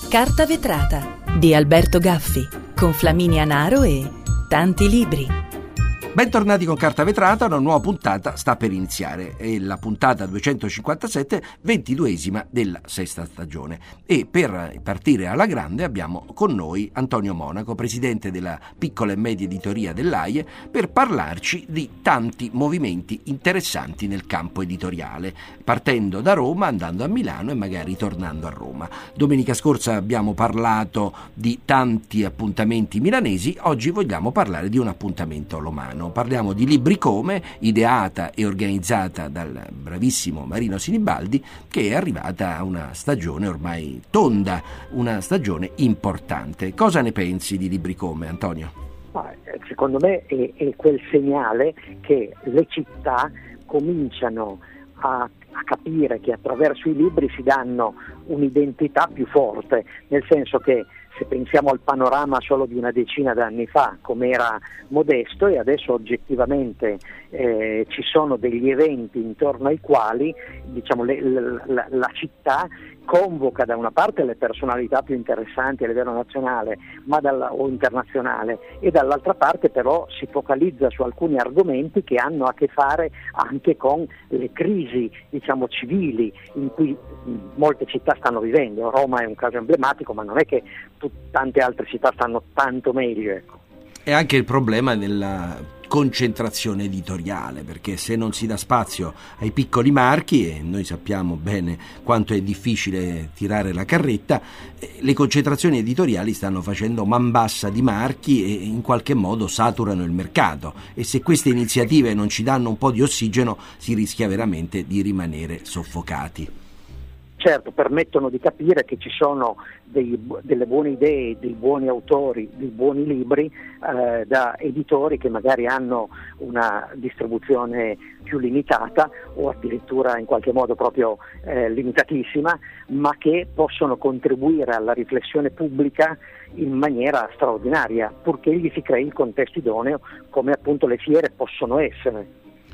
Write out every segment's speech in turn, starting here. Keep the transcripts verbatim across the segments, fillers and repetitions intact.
Carta vetrata di Alberto Gaffi con Flaminia Naro e tanti libri. Bentornati con Carta Vetrata, una nuova puntata sta per iniziare, è la puntata duecentocinquantasette, ventiduesima della sesta stagione, e per partire alla grande abbiamo con noi Antonio Monaco, presidente della piccola e media editoria dell'A I E, per parlarci di tanti movimenti interessanti nel campo editoriale, partendo da Roma, andando a Milano e magari tornando a Roma. Domenica scorsa abbiamo parlato di tanti appuntamenti milanesi, oggi vogliamo parlare di un appuntamento romano. Parliamo di Libri Come, ideata e organizzata dal bravissimo Marino Sinibaldi, che è arrivata a una stagione ormai tonda, una stagione importante. Cosa ne pensi di Libri Come, Antonio? Secondo me è, è quel segnale che le città cominciano a, a capire che attraverso i libri si danno un'identità più forte, nel senso che se pensiamo al panorama solo di una decina d'anni fa, come era modesto, e adesso oggettivamente eh, ci sono degli eventi intorno ai quali diciamo, le, la, la città convoca da una parte le personalità più interessanti a livello nazionale ma dalla, o internazionale, e dall'altra parte però si focalizza su alcuni argomenti che hanno a che fare anche con le crisi diciamo, civili in cui molte città stanno vivendo. Roma è un caso emblematico, ma non è che tut- tante altre città stanno tanto meglio, ecco. E anche il problema della concentrazione editoriale, perché se non si dà spazio ai piccoli marchi, e noi sappiamo bene quanto è difficile tirare la carretta, le concentrazioni editoriali stanno facendo man bassa di marchi e in qualche modo saturano il mercato, e se queste iniziative non ci danno un po' di ossigeno si rischia veramente di rimanere soffocati. Certo, permettono di capire che ci sono dei, delle buone idee, dei buoni autori, dei buoni libri eh, da editori che magari hanno una distribuzione più limitata o addirittura in qualche modo proprio eh, limitatissima, ma che possono contribuire alla riflessione pubblica in maniera straordinaria, purché gli si crei il contesto idoneo, come appunto le fiere possono essere.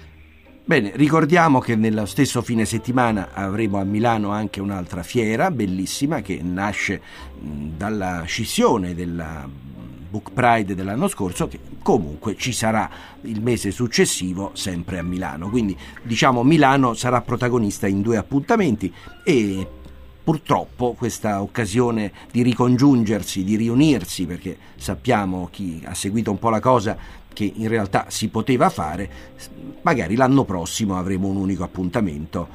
Bene, ricordiamo che nello stesso fine settimana avremo a Milano anche un'altra fiera bellissima che nasce dalla scissione della Book Pride dell'anno scorso, che comunque ci sarà il mese successivo sempre a Milano, quindi diciamo Milano sarà protagonista in due appuntamenti, e purtroppo questa occasione di ricongiungersi, di riunirsi, perché sappiamo, chi ha seguito un po' la cosa, che in realtà si poteva fare, magari l'anno prossimo avremo un unico appuntamento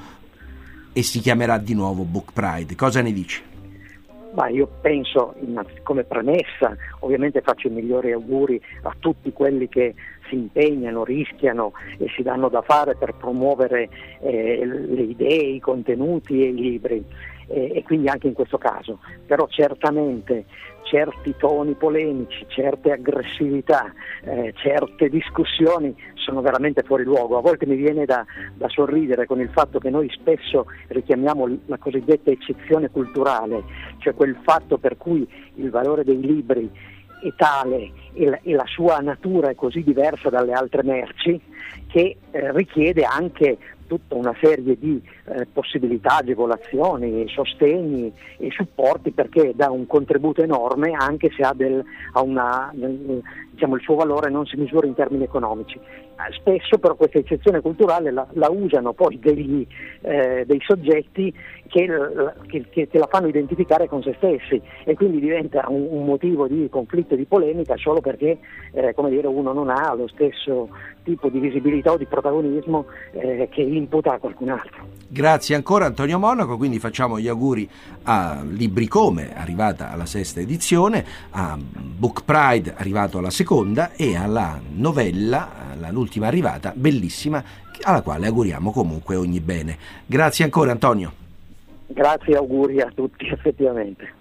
e si chiamerà di nuovo Book Pride. Cosa ne dici? Ma io penso, come premessa, ovviamente faccio i migliori auguri a tutti quelli che si impegnano, rischiano e si danno da fare per promuovere eh, le idee, i contenuti e i libri, e, e quindi anche in questo caso. Però certamente certi toni polemici, certe aggressività, eh, certe discussioni sono veramente fuori luogo. A volte mi viene da, da sorridere con il fatto che noi spesso richiamiamo la cosiddetta eccezione culturale, cioè quel fatto per cui il valore dei libri è tale e la, e la sua natura è così diversa dalle altre merci che eh, richiede anche tutta una serie di eh, possibilità, agevolazioni, sostegni e supporti, perché dà un contributo enorme, anche se ha, del, ha una, diciamo, il suo valore non si misura in termini economici. Spesso però questa eccezione culturale la, la usano poi degli, eh, dei soggetti che, che, che la fanno identificare con se stessi, e quindi diventa un, un motivo di conflitto e di polemica solo perché eh, come dire, uno non ha lo stesso tipo di visibilità o di protagonismo eh, che imputa a qualcun altro. Grazie ancora Antonio Monaco, quindi facciamo gli auguri a Libri Come, arrivata alla sesta edizione, a Book Pride, arrivato alla seconda, e alla novella, l'ultima arrivata, bellissima, alla quale auguriamo comunque ogni bene. Grazie ancora Antonio. Grazie, auguri a tutti effettivamente.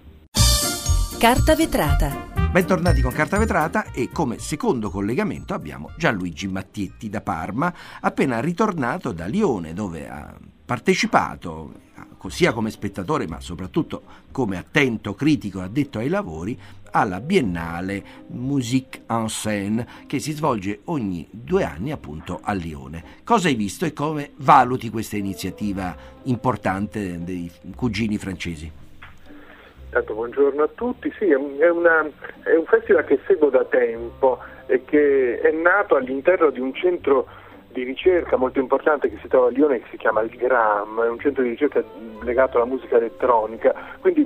Carta vetrata. Bentornati con Carta Vetrata, e come secondo collegamento abbiamo Gianluigi Mattietti da Parma, appena ritornato da Lione, dove ha partecipato sia come spettatore ma soprattutto come attento critico addetto ai lavori alla Biennale Musique en Scène, che si svolge ogni due anni appunto a Lione. Cosa hai visto e come valuti questa iniziativa importante dei cugini francesi? Tanto buongiorno a tutti. Sì, è, una, è un festival che seguo da tempo e che è nato all'interno di un centro di ricerca molto importante che si trova a Lione, che si chiama il GRAM, è un centro di ricerca legato alla musica elettronica, quindi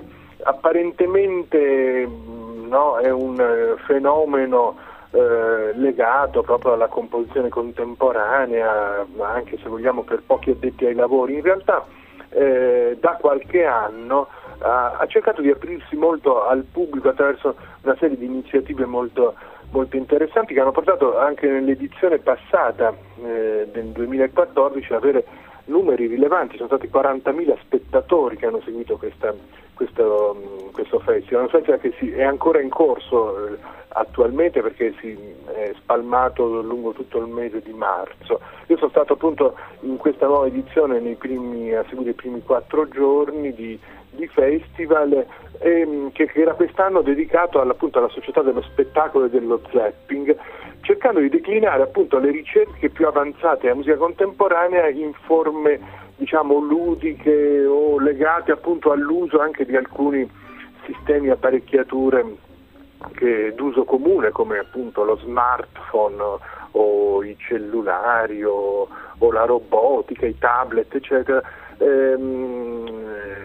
apparentemente no, è un fenomeno eh, legato proprio alla composizione contemporanea, ma anche se vogliamo per pochi addetti ai lavori. In realtà eh, da qualche anno ha, ha cercato di aprirsi molto al pubblico attraverso una serie di iniziative molto molto interessanti che hanno portato anche nell'edizione passata eh, del duemilaquattordici ad avere numeri rilevanti. Sono stati quarantamila spettatori che hanno seguito questa, questo, questo festival, un festival che si, è ancora in corso eh, attualmente perché si è spalmato lungo tutto il mese di marzo. Io sono stato appunto in questa nuova edizione nei primi, a seguire i primi quattro giorni di di festival ehm, che, che era quest'anno dedicato appunto alla società dello spettacolo e dello zapping, cercando di declinare appunto le ricerche più avanzate della musica contemporanea in forme diciamo ludiche o legate appunto all'uso anche di alcuni sistemi apparecchiature che d'uso comune come appunto lo smartphone o i cellulari o, o la robotica, i tablet eccetera, ehm,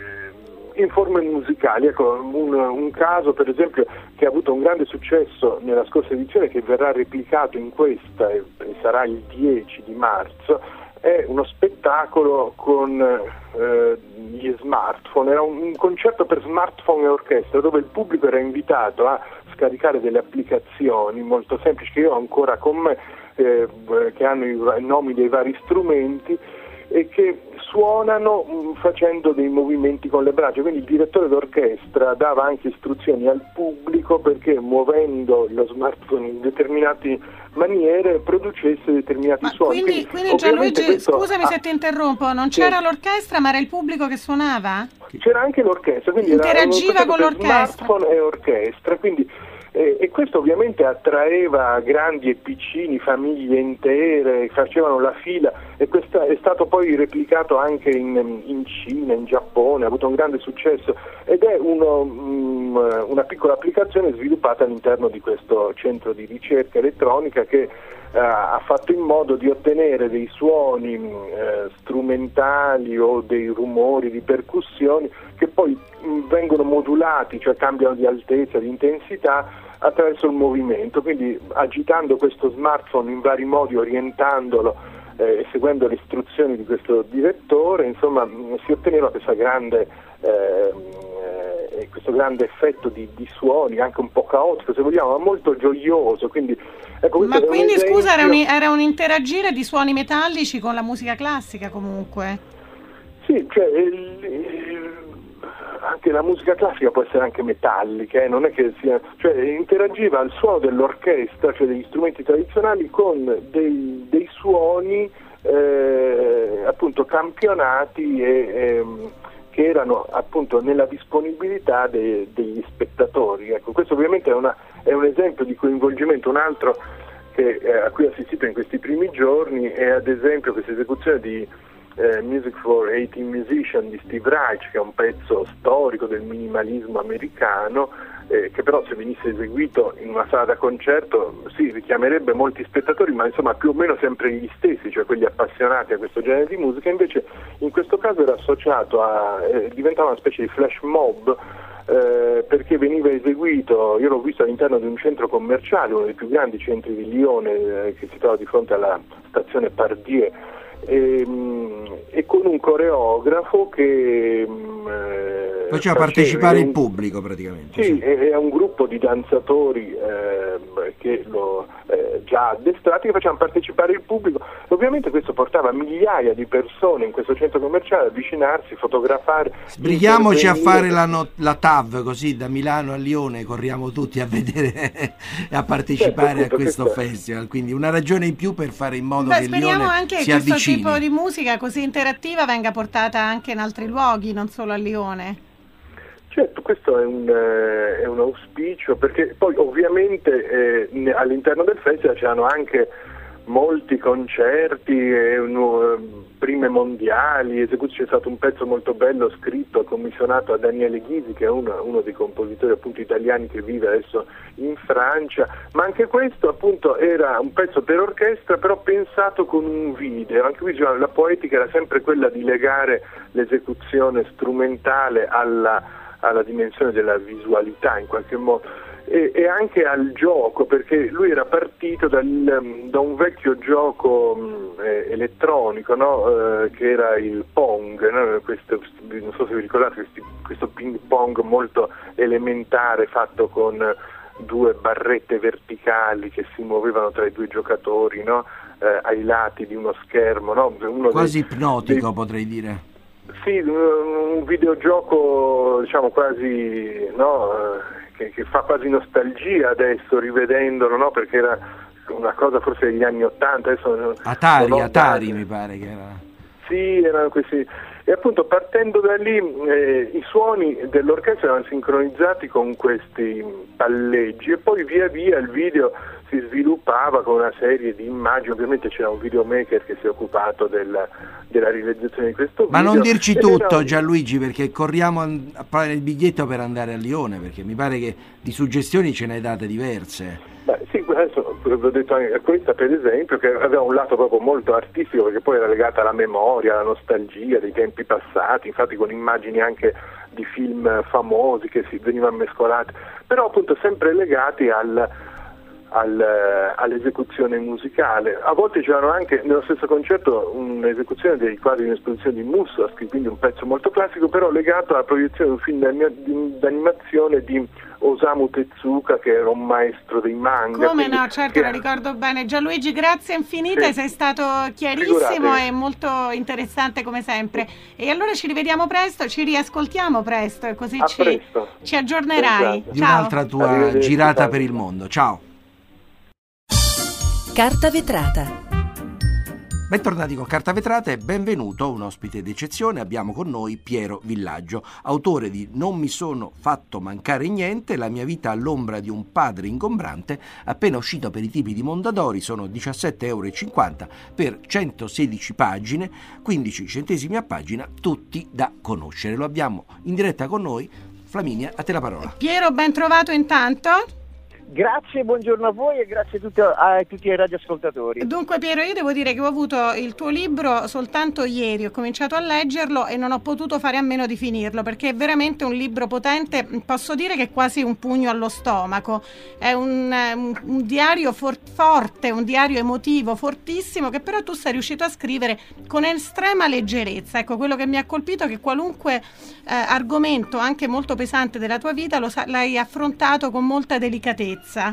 in forme musicali. Ecco, un, un caso per esempio che ha avuto un grande successo nella scorsa edizione, che verrà replicato in questa e sarà il dieci di marzo, è uno spettacolo con eh, gli smartphone. Era un, un concerto per smartphone e orchestra dove il pubblico era invitato a scaricare delle applicazioni molto semplici che io ho ancora con me, eh, che hanno i, i nomi dei vari strumenti e che suonano mh, facendo dei movimenti con le braccia. Quindi il direttore d'orchestra dava anche istruzioni al pubblico perché muovendo lo smartphone in determinate maniere producesse determinati ma suoni. Quindi, quindi Gianluigi, questo, scusami ah, se ti interrompo, non c'era sì. l'orchestra ma era il pubblico che suonava? C'era anche l'orchestra, quindi interagiva con l'orchestra. Smartphone e orchestra, quindi E, e questo ovviamente attraeva grandi e piccini, famiglie intere, facevano la fila, e questo è stato poi replicato anche in, in Cina, in Giappone, ha avuto un grande successo ed è uno, um, una piccola applicazione sviluppata all'interno di questo centro di ricerca elettronica che uh, ha fatto in modo di ottenere dei suoni uh, strumentali o dei rumori di percussioni che poi mh, vengono modulati, cioè cambiano di altezza, di intensità attraverso il movimento, quindi agitando questo smartphone in vari modi, orientandolo e eh, seguendo le istruzioni di questo direttore, insomma mh, si otteneva questa grande, eh, eh, questo grande effetto di, di suoni, anche un po' caotico se vogliamo, ma molto gioioso. Quindi, ecco, ma quindi esempio... scusa, era un, era un interagire di suoni metallici con la musica classica comunque? Sì, cioè il, il, anche la musica classica può essere anche metallica, eh? Non è che sia, cioè interagiva al suono dell'orchestra, cioè degli strumenti tradizionali, con dei, dei suoni eh, appunto campionati e ehm, che erano appunto nella disponibilità de, degli spettatori. Ecco, questo ovviamente è, una, è un esempio di coinvolgimento. Un altro che, eh, a cui ho assistito in questi primi giorni è ad esempio questa esecuzione di Eh, Music for eighteen Musicians di Steve Reich, che è un pezzo storico del minimalismo americano, eh, che però se venisse eseguito in una sala da concerto sì, richiamerebbe molti spettatori, ma insomma più o meno sempre gli stessi, cioè quelli appassionati a questo genere di musica. Invece in questo caso era associato a, eh, diventava una specie di flash mob, eh, perché veniva eseguito, io l'ho visto all'interno di un centro commerciale, uno dei più grandi centri di Lione, eh, che si trova di fronte alla stazione Pardieu, E, e con un coreografo che eh, faceva partecipare un, il pubblico praticamente. Sì, sì. È, è un gruppo di danzatori eh, che lo eh, già addestrati, che facevano partecipare il pubblico. Ovviamente questo portava migliaia di persone in questo centro commerciale ad avvicinarsi, fotografare. Sbrighiamoci a fare la, no, la T A V, così da Milano a Lione corriamo tutti a vedere e a partecipare certo, appunto, a questo questa... festival, quindi una ragione in più per fare in modo Beh, che Lione anche si avvicini. Questo tipo di musica così interattiva venga portata anche in altri luoghi, non solo a Lione. Certo, questo è un, eh, è un auspicio, perché poi ovviamente eh, all'interno del festival c'erano anche molti concerti, e un, prime mondiali, c'è stato un pezzo molto bello scritto, commissionato a Daniele Ghisi, che è uno, uno dei compositori appunto italiani che vive adesso in Francia, ma anche questo appunto era un pezzo per orchestra, però pensato con un video. Anche qui la poetica era sempre quella di legare l'esecuzione strumentale alla, alla dimensione della visualità in qualche modo. E, e anche al gioco, perché lui era partito dal, da un vecchio gioco mh, eh, elettronico, no? eh, che era il Pong, no? Questo, non so se vi ricordate, questi, questo ping pong molto elementare fatto con due barrette verticali che si muovevano tra i due giocatori, no? eh, ai lati di uno schermo, no? Uno quasi dei, ipnotico dei, potrei dire. Sì, un videogioco diciamo quasi, no? Che, che fa quasi nostalgia adesso rivedendolo, no? Perché era una cosa forse degli anni Ottanta. Adesso Atari, Atari mi pare che era. Sì, erano questi. E appunto partendo da lì eh, i suoni dell'orchestra erano sincronizzati con questi palleggi, e poi via via il video si sviluppava con una serie di immagini. Ovviamente c'era un videomaker che si è occupato del, della realizzazione di questo video. Ma non dirci tutto, era... Gianluigi, perché corriamo a fare il biglietto per andare a Lione, perché mi pare che di suggestioni ce ne hai date diverse. Beh, sì, adesso vi ho detto anche questa per esempio, che aveva un lato proprio molto artistico, perché poi era legata alla memoria, alla nostalgia dei tempi passati, infatti con immagini anche di film famosi che si venivano mescolati, però appunto sempre legati al Al, all'esecuzione musicale. A volte c'erano anche nello stesso concerto un'esecuzione dei quadri di un'esposizione di Mussorgsky, quindi un pezzo molto classico, però legato alla proiezione di un film d'animazione di Osamu Tezuka, che era un maestro dei manga. Come no, certo, lo ricordo bene. Gianluigi, grazie infinite, sì. Sei stato chiarissimo. Figurate. E molto interessante come sempre. E allora ci rivediamo presto, ci riascoltiamo presto, e così ci, presto. ci aggiornerai. Di un'altra tua girata ciao. Per il mondo. Ciao. Carta vetrata. Bentornati con Carta Vetrata e benvenuto un ospite d'eccezione. Abbiamo con noi Piero Villaggio, autore di Non mi sono fatto mancare niente, la mia vita all'ombra di un padre ingombrante, appena uscito per i tipi di Mondadori. Sono diciassette e cinquanta euro per centosedici pagine, quindici centesimi a pagina, tutti da conoscere. Lo abbiamo in diretta con noi. Flaminia, a te la parola. Piero, ben trovato intanto. Grazie, buongiorno a voi e grazie a tutti, a tutti i radioascoltatori. Dunque Piero, io devo dire che ho avuto il tuo libro soltanto ieri, ho cominciato a leggerlo e non ho potuto fare a meno di finirlo, perché è veramente un libro potente, posso dire che è quasi un pugno allo stomaco. È un, un, un diario for- forte, un diario emotivo fortissimo, che però tu sei riuscito a scrivere con estrema leggerezza. Ecco, quello che mi ha colpito è che qualunque eh, argomento, anche molto pesante della tua vita, lo sa- l'hai affrontato con molta delicatezza.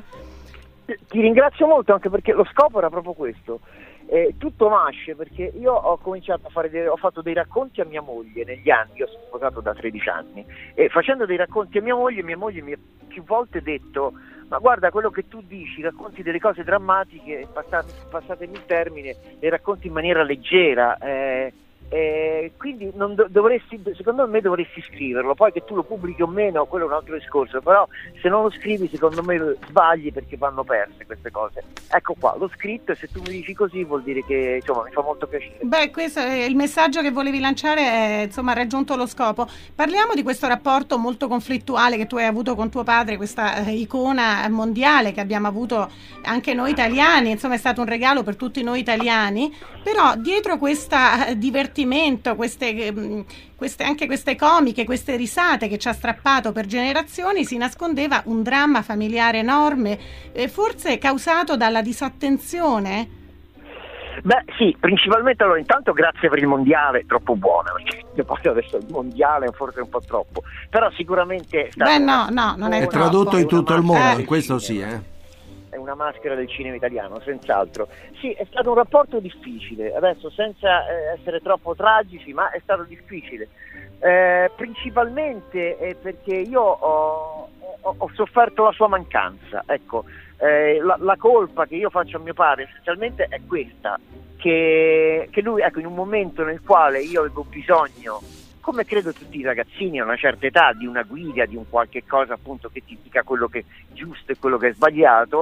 Ti ringrazio molto, anche perché lo scopo era proprio questo. Eh, tutto nasce perché io ho cominciato a fare dei, ho fatto dei racconti a mia moglie negli anni. Io sono sposato da tredici anni, e facendo dei racconti a mia moglie, mia moglie mi ha più volte detto: ma guarda, quello che tu dici, racconti delle cose drammatiche, passate, passatemi il termine, le racconti in maniera leggera, eh, Eh, quindi non do- dovresti, secondo me dovresti scriverlo. Poi che tu lo pubblichi o meno, quello è un altro discorso, però se non lo scrivi secondo me sbagli, perché vanno perse queste cose. Ecco qua, l'ho scritto, e se tu mi dici così vuol dire che insomma mi fa molto piacere. Beh, questo è il messaggio che volevi lanciare, è, insomma, ha raggiunto lo scopo. Parliamo di questo rapporto molto conflittuale che tu hai avuto con tuo padre, questa eh, icona mondiale che abbiamo avuto anche noi italiani, insomma è stato un regalo per tutti noi italiani, però dietro questa eh, divertimento, queste, queste anche queste comiche, queste risate che ci ha strappato per generazioni, si nascondeva un dramma familiare enorme, eh, forse causato dalla disattenzione? Beh sì, principalmente. Allora, intanto grazie per il mondiale, troppo buono, perché poi adesso il mondiale è forse un po' troppo, però sicuramente beh no, no, non è, è tradotto in tutto il mondo, in questo sì, eh. È una maschera del cinema italiano, senz'altro. Sì, è stato un rapporto difficile, adesso senza eh, essere troppo tragici, ma è stato difficile. Eh, principalmente eh, perché io ho, ho, ho sofferto la sua mancanza. Ecco, eh, la, la colpa che io faccio a mio padre essenzialmente è questa, che, che lui, ecco, in un momento nel quale io avevo bisogno, come credo tutti i ragazzini a una certa età, di una guida, di un qualche cosa appunto che ti dica quello che è giusto e quello che è sbagliato,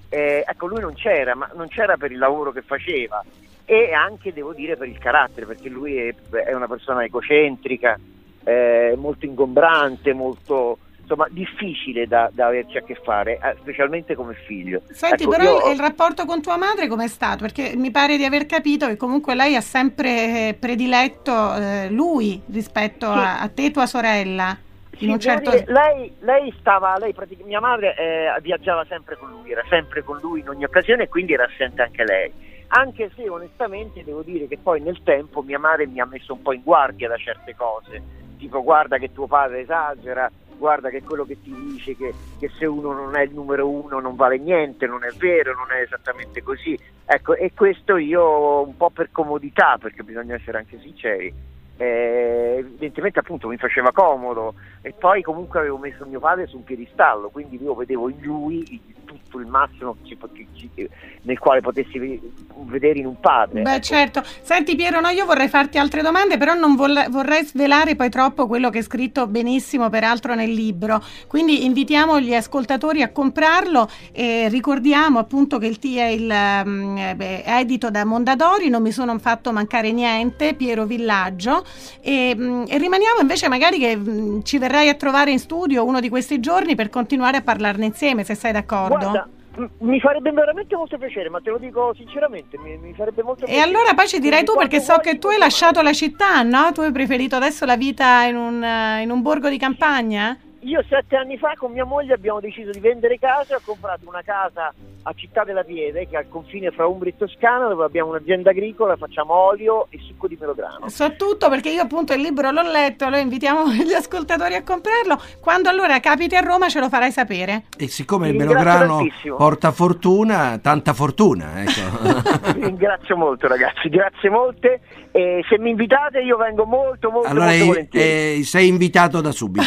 eh, ecco, lui non c'era, ma non c'era per il lavoro che faceva e anche, devo dire, per il carattere, perché lui è, è una persona egocentrica, eh, molto ingombrante, molto, insomma, difficile da, da averci a che fare, eh, specialmente come figlio. Senti, ecco, però io... il rapporto con tua madre com'è stato? Perché mi pare di aver capito che comunque lei ha sempre prediletto eh, lui rispetto sì. a, a te e tua sorella. Sì, in un certo... dire, lei, lei stava, lei praticamente, mia madre eh, viaggiava sempre con lui, era sempre con lui in ogni occasione e quindi era assente anche lei. Anche se onestamente devo dire che poi nel tempo mia madre mi ha messo un po' in guardia da certe cose, tipo guarda che tuo padre esagera, guarda che quello che ti dice che, che se uno non è il numero uno non vale niente, non è vero, non è esattamente così. Ecco, e questo io un po' per comodità, perché bisogna essere anche sinceri, eh, evidentemente appunto mi faceva comodo e poi comunque avevo messo mio padre su un piedistallo, quindi io vedevo in lui tutto il massimo che ci, che, nel quale potessi vedere in un padre. Beh, ecco. Certo. Senti Piero, no, io vorrei farti altre domande, però non vorrei, vorrei svelare poi troppo quello che è scritto benissimo peraltro nel libro, quindi invitiamo gli ascoltatori a comprarlo e ricordiamo appunto che il T è, il, um, beh, è edito da Mondadori, non mi sono fatto mancare niente, Piero Villaggio, e, um, e rimaniamo invece magari che um, ci verrai a trovare in studio uno di questi giorni per continuare a parlarne insieme, se sei d'accordo. Guarda, mi farebbe veramente molto piacere, ma te lo dico sinceramente, mi, mi farebbe molto piacere. E allora poi ci dirai tu, perché so che tu hai lasciato la città, no? Tu hai preferito adesso la vita in un, in un borgo di campagna? Io sette anni fa con mia moglie abbiamo deciso di vendere casa e ho comprato una casa a Città della Pieve, che è al confine fra Umbria e Toscana, dove abbiamo un'azienda agricola, facciamo olio e succo di melograno. So tutto perché io appunto il libro l'ho letto, lo invitiamo gli ascoltatori a comprarlo. Quando allora capiti a Roma ce lo farai sapere. E siccome Ti il melograno tantissimo. porta fortuna, tanta fortuna, ecco. Vi ringrazio molto ragazzi, grazie molte, e se mi invitate io vengo molto molto allora molto eh, volentieri. eh, sei invitato da subito.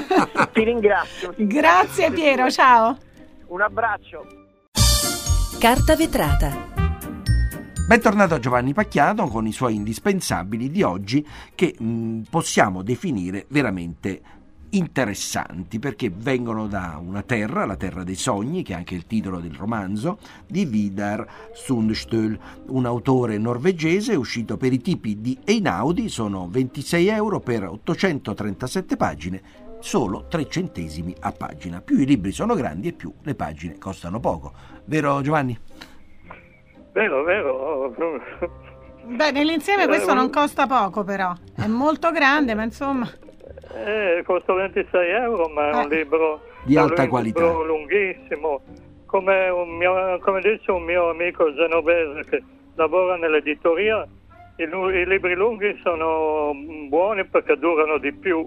Ti ringrazio. Ti Grazie ringrazio. Piero, ciao. Un abbraccio. Carta vetrata. Bentornato a Giovanni Pacchiato con i suoi indispensabili di oggi, che mh, possiamo definire veramente interessanti perché vengono da una terra, la terra dei sogni, che è anche il titolo del romanzo di Vidar Sundstøl, un autore norvegese uscito per i tipi di Einaudi. Sono ventisei euro per ottocentotrentasette pagine, solo tre centesimi a pagina. Più i libri sono grandi e più le pagine costano poco. Vero Giovanni? Vero, vero. Beh, nell'insieme questo non costa poco però, è molto grande, ma insomma... Eh, costa ventisei euro, ma è un Eh. libro Di alta un qualità. libro lunghissimo. Come, un mio, come dice un mio amico genovese che lavora nell'editoria, i, i libri lunghi sono buoni perché durano di più.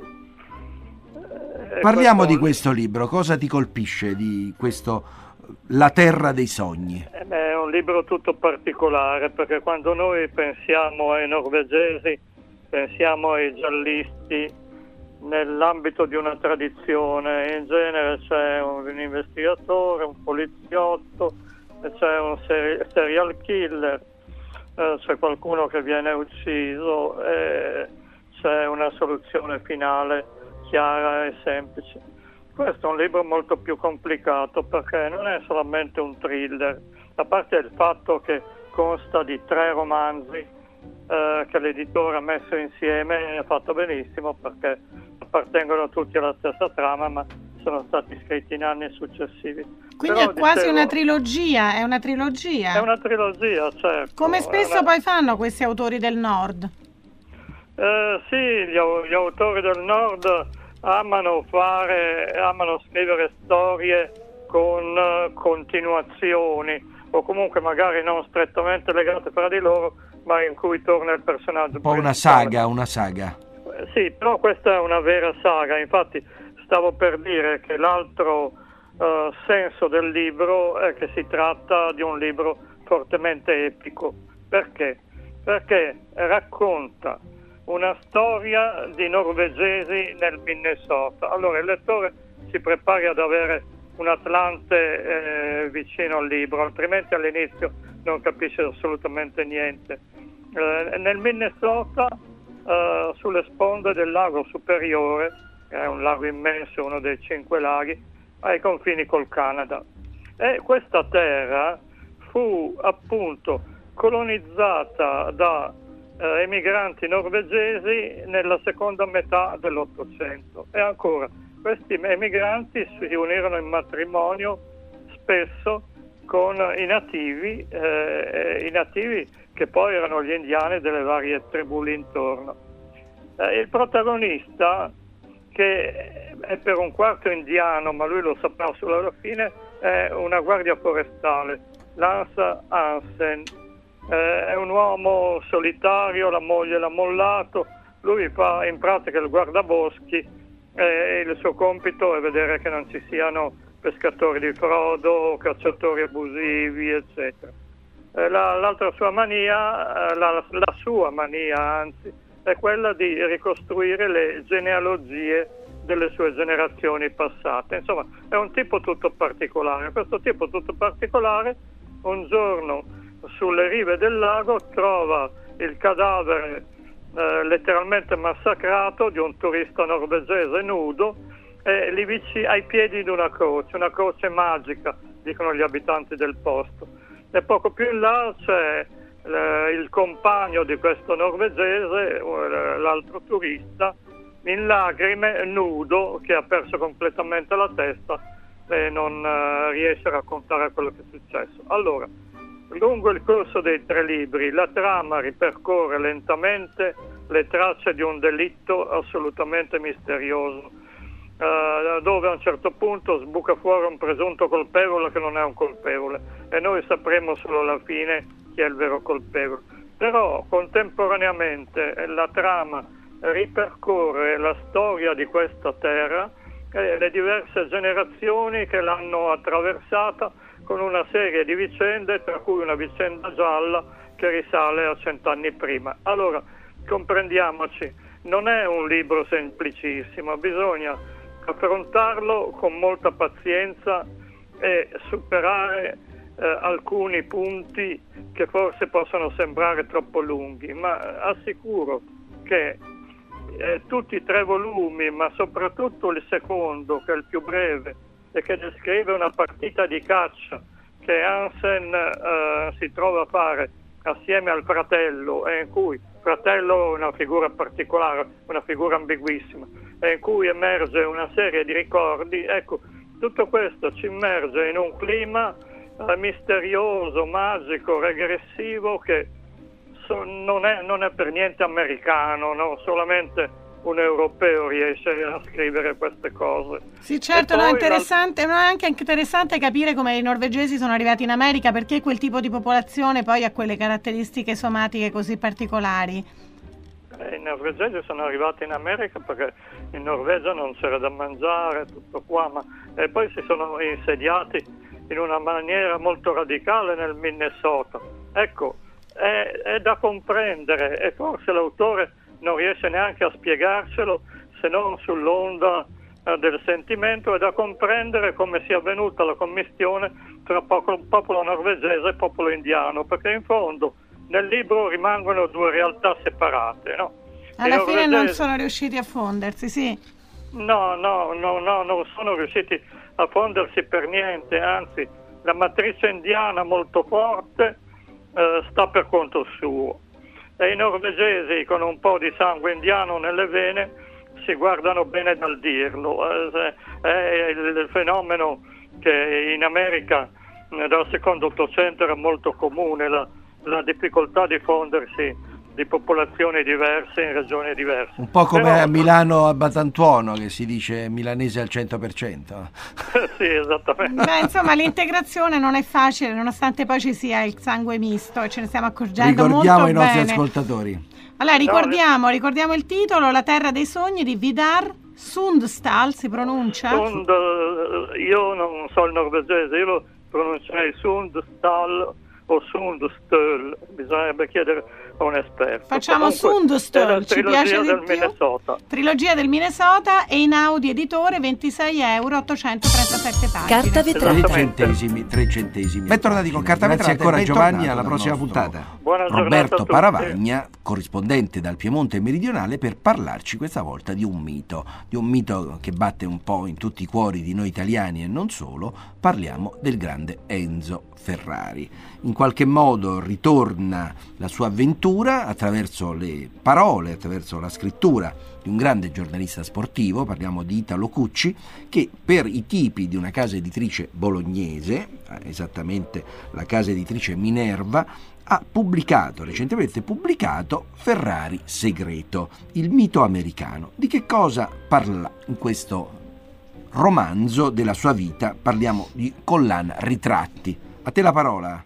Eh, Parliamo questo, di questo libro. Cosa ti colpisce di questo La terra dei sogni? eh, è un libro tutto particolare, perché quando noi pensiamo ai norvegesi, pensiamo ai giallisti nell'ambito di una tradizione. In genere c'è un, un investigatore, un poliziotto, c'è un seri- serial killer, eh, c'è qualcuno che viene ucciso e c'è una soluzione finale chiara e semplice. Questo è un libro molto più complicato perché non è solamente un thriller, a parte il fatto che consta di tre romanzi eh, che l'editore ha messo insieme e ha fatto benissimo perché appartengono tutti alla stessa trama, ma sono stati scritti in anni successivi. Quindi Però, è quasi dicevo, una trilogia, è una trilogia. È una trilogia, certo. Come spesso una... poi fanno questi autori del Nord. Eh, sì, gli, gli autori del Nord amano fare, amano scrivere storie con uh, continuazioni, o comunque magari non strettamente legate fra di loro, ma in cui torna il personaggio Un po' una principale. saga, una saga. Eh, Sì, però questa è una vera saga. Infatti stavo per dire che l'altro uh, senso del libro è che si tratta di un libro fortemente epico. Perché? Perché racconta una storia di norvegesi nel Minnesota. Allora il lettore si prepari ad avere un Atlante eh, vicino al libro, altrimenti all'inizio non capisce assolutamente niente. Eh, nel Minnesota, eh, sulle sponde del lago Superiore, che è un lago immenso, uno dei cinque laghi, ai confini col Canada. E questa terra fu appunto colonizzata da eh, emigranti norvegesi nella seconda metà dell'Ottocento, e ancora questi emigranti si unirono in matrimonio spesso con i nativi, eh, i nativi che poi erano gli indiani delle varie tribù lì intorno. Eh, il protagonista, che è per un quarto indiano, ma lui lo saprà solo alla fine, è una guardia forestale, Lance Hansen. Eh, è un uomo solitario, la moglie l'ha mollato, lui fa in pratica il guardaboschi e il suo compito è vedere che non ci siano pescatori di frodo, cacciatori abusivi, eccetera. Eh, la, l'altra sua mania, eh, la, la sua mania anzi, è quella di ricostruire le genealogie delle sue generazioni passate. Insomma, è un tipo tutto particolare. Questo tipo tutto particolare un giorno sulle rive del lago trova il cadavere eh, letteralmente massacrato di un turista norvegese nudo, e lì vicino ai piedi di una croce, una croce magica, dicono gli abitanti del posto. E poco più in là c'è eh, il compagno di questo norvegese, eh, l'altro turista, in lacrime, nudo, che ha perso completamente la testa e non eh, riesce a raccontare quello che è successo. Allora, lungo il corso dei tre libri, la trama ripercorre lentamente le tracce di un delitto assolutamente misterioso, eh, dove a un certo punto sbuca fuori un presunto colpevole che non è un colpevole, e noi sapremo solo alla fine chi è il vero colpevole. Però contemporaneamente la trama ripercorre la storia di questa terra e le diverse generazioni che l'hanno attraversata, con una serie di vicende, tra cui una vicenda gialla che risale a cent'anni prima. Allora, comprendiamoci, non è un libro semplicissimo, bisogna affrontarlo con molta pazienza e superare eh, alcuni punti che forse possono sembrare troppo lunghi, ma assicuro che eh, tutti i tre volumi, ma soprattutto il secondo, che è il più breve e che descrive una partita di caccia che Hansen eh, si trova a fare assieme al fratello, e in cui fratello è una figura particolare, una figura ambiguissima, e in cui emerge una serie di ricordi. Ecco, tutto questo ci immerge in un clima eh, misterioso, magico, regressivo, che so, non, è, non è per niente americano, no? Solamente un europeo riesce a scrivere queste cose. Sì, certo, no, è interessante, la... no, è anche interessante capire come i norvegesi sono arrivati in America, perché quel tipo di popolazione poi ha quelle caratteristiche somatiche così particolari. Eh, I norvegesi sono arrivati in America perché in Norvegia non c'era da mangiare, tutto qua, ma e poi si sono insediati in una maniera molto radicale nel Minnesota. Ecco, è, è da comprendere, e forse l'autore non riesce neanche a spiegarcelo se non sull'onda eh, del sentimento. È da comprendere come sia avvenuta la commistione tra popolo, popolo norvegese e popolo indiano, perché in fondo nel libro rimangono due realtà separate, no? Alla fine non sono riusciti a fondersi, sì. No, no, no, no, non sono riusciti a fondersi per niente, anzi la matrice indiana molto forte eh, sta per conto suo. E i norvegesi, con un po' di sangue indiano nelle vene, si guardano bene dal dirlo. È il fenomeno che in America dal secondo Ottocento era molto comune, la, la difficoltà di fondersi di popolazioni diverse in regioni diverse. Un po' come Però, a Milano a Batantuono, che si dice milanese al cento per cento. Sì, esattamente. Beh, insomma, l'integrazione non è facile, nonostante poi ci sia il sangue misto, e ce ne stiamo accorgendo molto bene. Ricordiamo ai nostri ascoltatori. Allora, ricordiamo, ricordiamo il titolo, La terra dei sogni di Vidar Sundstall, si pronuncia? Sund, io non so il norvegese, io lo pronuncerei Sundstall o Sundstøl, bisognerebbe chiedere un esperto. Facciamo Sundostor, ci piace di del più. Minnesota. Trilogia del Minnesota, e Einaudi editore, ventisei euro, ottocentotrentasette pagine. Carta vetrata. tre centesimi, tre centesimi. Bentornati con Carta Vetrata. Grazie ancora Giovanni, alla prossima puntata. Buona giornata a Roberto tutti. Paravagna, corrispondente dal Piemonte meridionale, per parlarci questa volta di un mito, di un mito che batte un po' in tutti i cuori di noi italiani e non solo. Parliamo del grande Enzo Ferrari. In qualche modo ritorna la sua avventura attraverso le parole, attraverso la scrittura di un grande giornalista sportivo. Parliamo di Italo Cucci, che per i tipi di una casa editrice bolognese, esattamente la casa editrice Minerva, ha pubblicato, recentemente pubblicato, Ferrari Segreto, il mito americano. Di che cosa parla in questo romanzo della sua vita? Parliamo di collana Ritratti. A te la parola.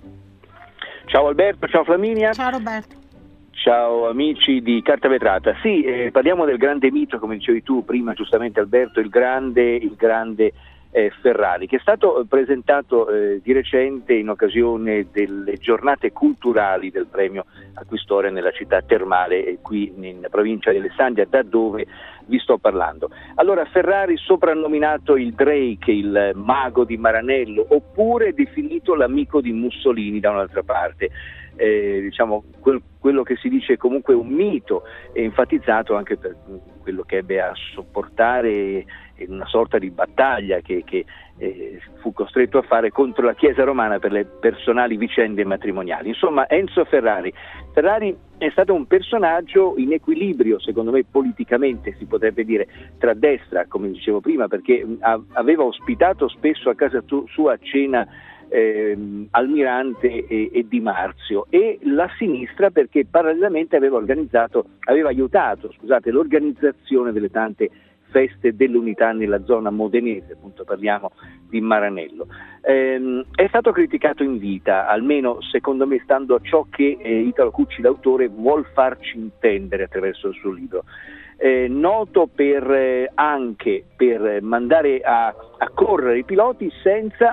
Ciao Alberto, ciao Flaminia. Ciao Roberto. Ciao amici di Carta Vetrata. Sì, eh, parliamo del grande mito, come dicevi tu prima giustamente Alberto, il grande, il grande eh, Ferrari, che è stato presentato eh, di recente in occasione delle giornate culturali del premio Acquistore nella città termale, eh, qui in provincia di Alessandria, da dove vi sto parlando. Allora, Ferrari soprannominato il Drake, il mago di Maranello, oppure definito l'amico di Mussolini da un'altra parte. Eh, diciamo quel, quello che si dice comunque un mito, e enfatizzato anche per quello che ebbe a sopportare in una sorta di battaglia che, che eh, fu costretto a fare contro la Chiesa romana per le personali vicende matrimoniali. Insomma, Enzo Ferrari. Ferrari è stato un personaggio in equilibrio, secondo me politicamente si potrebbe dire, tra destra, come dicevo prima, perché a, aveva ospitato spesso a casa tu, sua cena Eh, Almirante e, e Di Marzio, e la sinistra perché parallelamente aveva organizzato, aveva aiutato, scusate, l'organizzazione delle tante feste dell'unità nella zona modenese, appunto parliamo di Maranello. Eh, è stato criticato in vita, almeno secondo me, stando a ciò che eh, Italo Cucci, l'autore, vuol farci intendere attraverso il suo libro. Eh, noto per eh, anche per mandare a, a correre i piloti senza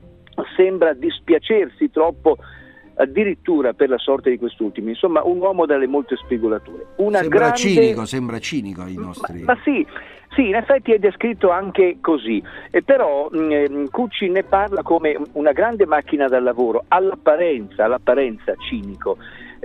sembra dispiacersi troppo addirittura per la sorte di quest'ultimi. Insomma, un uomo dalle molte spigolature. Una sembra grande... cinico, sembra cinico ai nostri... Ma, ma sì, sì, in effetti è descritto anche così, e però mh, Cucci ne parla come una grande macchina da lavoro, all'apparenza, all'apparenza cinico.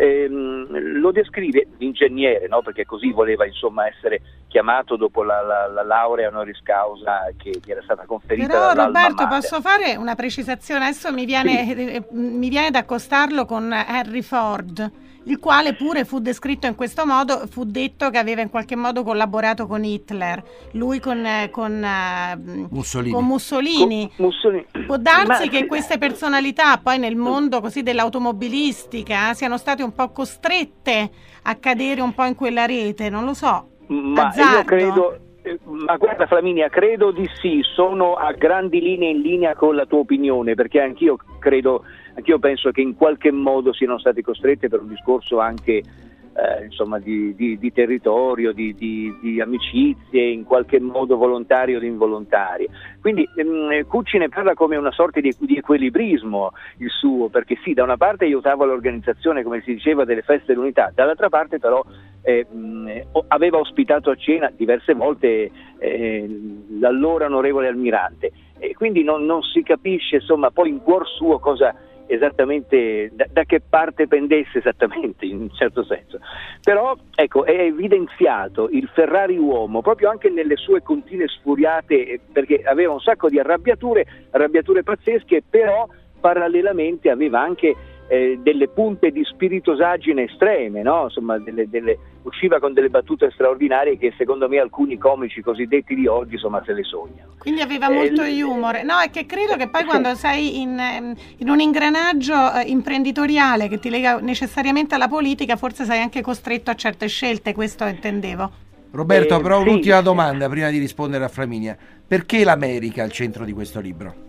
Ehm, lo descrive l'ingegnere, no? Perché così voleva insomma essere chiamato dopo la, la, la laurea honoris causa che gli era stata conferita. Però dall'Alma Roberto, Mater. posso fare una precisazione? Adesso mi viene, Sì. eh, mi viene da accostarlo con Henry Ford, il quale pure fu descritto in questo modo. Fu detto che aveva in qualche modo collaborato con Hitler, lui con, con, uh, Mussolini. con Mussolini. Con Mussolini. Può darsi Ma- che queste personalità poi nel mondo così dell'automobilistica siano state un po' costrette a cadere un po' in quella rete, non lo so. Ma Azzardo. io credo, eh, ma guarda Flaminia, credo di sì, sono a grandi linee in linea con la tua opinione, perché anch'io credo, anch'io penso che in qualche modo siano stati costretti per un discorso anche eh, insomma di, di, di territorio, di, di, di amicizie, in qualche modo volontarie o involontarie. Quindi ehm, Cucci ne parla come una sorta di, di equilibrismo il suo, perché sì, da una parte aiutava l'organizzazione, come si diceva, delle feste dell'unità, dall'altra parte però eh, mh, aveva ospitato a cena diverse volte eh, l'allora onorevole Almirante, e quindi non, non si capisce insomma poi in cuor suo cosa esattamente, da, da che parte pendesse esattamente, in un certo senso. Però ecco, è evidenziato il Ferrari uomo proprio anche nelle sue continue sfuriate, perché aveva un sacco di arrabbiature, arrabbiature pazzesche, però parallelamente aveva anche eh, delle punte di spiritosaggine estreme, no? Insomma, delle, delle, usciva con delle battute straordinarie che secondo me alcuni comici cosiddetti di oggi insomma se le sognano. Quindi aveva molto Eh, humor. No, è che credo che poi quando sei in, in un ingranaggio eh, imprenditoriale che ti lega necessariamente alla politica, forse sei anche costretto a certe scelte, questo intendevo. Roberto, Eh, però sì. un'ultima domanda prima di rispondere a Flaminia. Perché l'America è al centro di questo libro?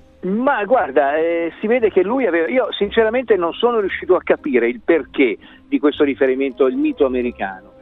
Ma guarda, eh, si vede che lui aveva, io sinceramente non sono riuscito a capire il perché di questo riferimento al mito americano.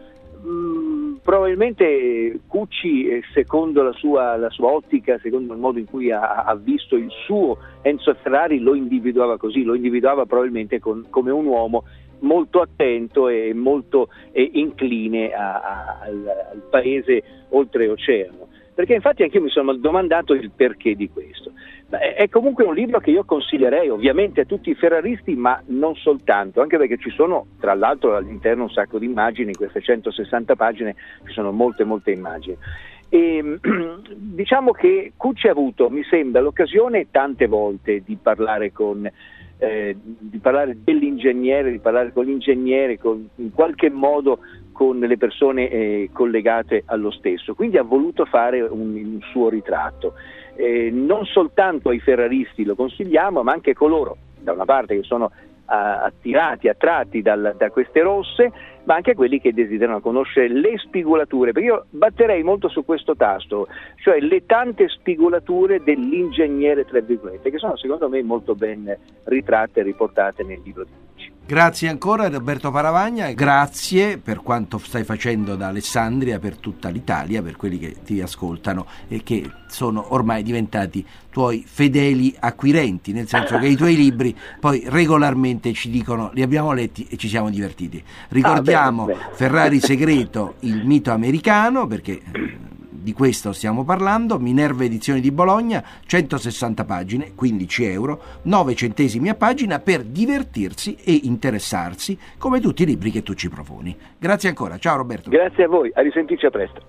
Mm, probabilmente Cucci, eh, secondo la sua, la sua ottica, secondo il modo in cui ha, ha visto il suo Enzo Ferrari, lo individuava così, lo individuava probabilmente con, come un uomo molto attento e molto eh, incline a, a, al, al paese oltreoceano, perché infatti anche io mi sono domandato il perché di questo. Beh, è comunque un libro che io consiglierei ovviamente a tutti i ferraristi, ma non soltanto, anche perché ci sono tra l'altro all'interno un sacco di immagini, in queste centosessanta pagine ci sono molte molte immagini. E, diciamo che Cucci ha avuto, mi sembra, l'occasione tante volte di parlare con eh, di parlare dell'ingegnere, di parlare con l'ingegnere, con, in qualche modo con le persone eh, collegate allo stesso, quindi ha voluto fare un, un suo ritratto. Eh, non soltanto ai ferraristi lo consigliamo, ma anche coloro, da una parte, che sono attirati, attratti dal, da queste rosse, ma anche quelli che desiderano conoscere le spigolature, perché io batterei molto su questo tasto, cioè le tante spigolature dell'ingegnere, tra virgolette, che sono secondo me molto ben ritratte e riportate nel libro di Cucci. Grazie ancora Roberto Paravagna, grazie per quanto stai facendo da Alessandria per tutta l'Italia, per quelli che ti ascoltano e che sono ormai diventati tuoi fedeli acquirenti, nel senso che i tuoi libri poi regolarmente ci dicono li abbiamo letti e ci siamo divertiti. Ricordiamo ah, bene, bene. Ferrari Segreto, il mito americano, perché di questo stiamo parlando. Minerva Edizioni di Bologna, centosessanta pagine, quindici euro, nove centesimi a pagina, per divertirsi e interessarsi, come tutti i libri che tu ci proponi. Grazie ancora, ciao Roberto. Grazie a voi, a risentirci, a presto.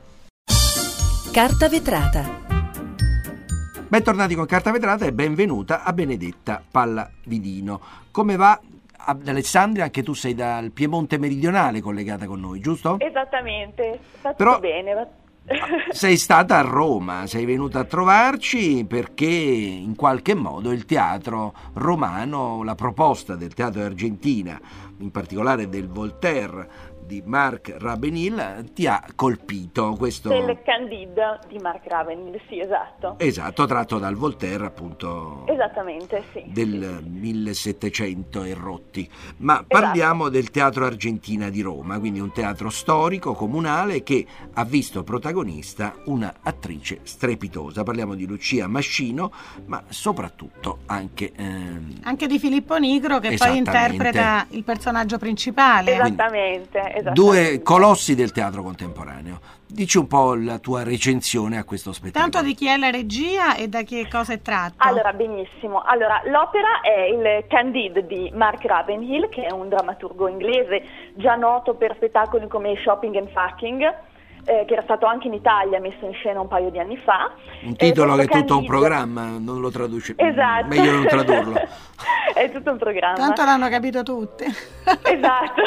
Carta vetrata. Bentornati con Carta vetrata e benvenuta a Benedetta Pallavidino. Come va? Ad Alessandria, anche tu sei dal Piemonte meridionale collegata con noi, giusto? Esattamente, va Però... tutto bene, va... Sei stata a Roma, sei venuta a trovarci perché in qualche modo il teatro romano, la proposta del teatro Argentina, in particolare del Voltaire di Marc Ravenhill, ti ha colpito. Questo del Candide di Marc Ravenhill, sì, esatto. Esatto, tratto dal Voltaire, appunto. Esattamente, sì. Del sì. millesettecento e rotti. Ma parliamo esatto. del Teatro Argentina di Roma, quindi un teatro storico, comunale, che ha visto protagonista una attrice strepitosa. Parliamo di Lucia Mascino, ma soprattutto anche... Ehm... anche di Filippo Nigro, che poi interpreta il personaggio principale. Esattamente. Due colossi del teatro contemporaneo. Dici un po' la tua recensione a questo spettacolo. Tanto di chi è la regia e da che cosa è tratto? Allora, benissimo. Allora, l'opera è il Candide di Marc Ravenhill, che è un drammaturgo inglese già noto per spettacoli come Shopping and Fucking, eh, che era stato anche in Italia messo in scena un paio di anni fa. Un titolo che è Candide... tutto un programma, non lo traduce. Esatto. Meglio non tradurlo. È tutto un programma. Tanto l'hanno capito tutti. Esatto.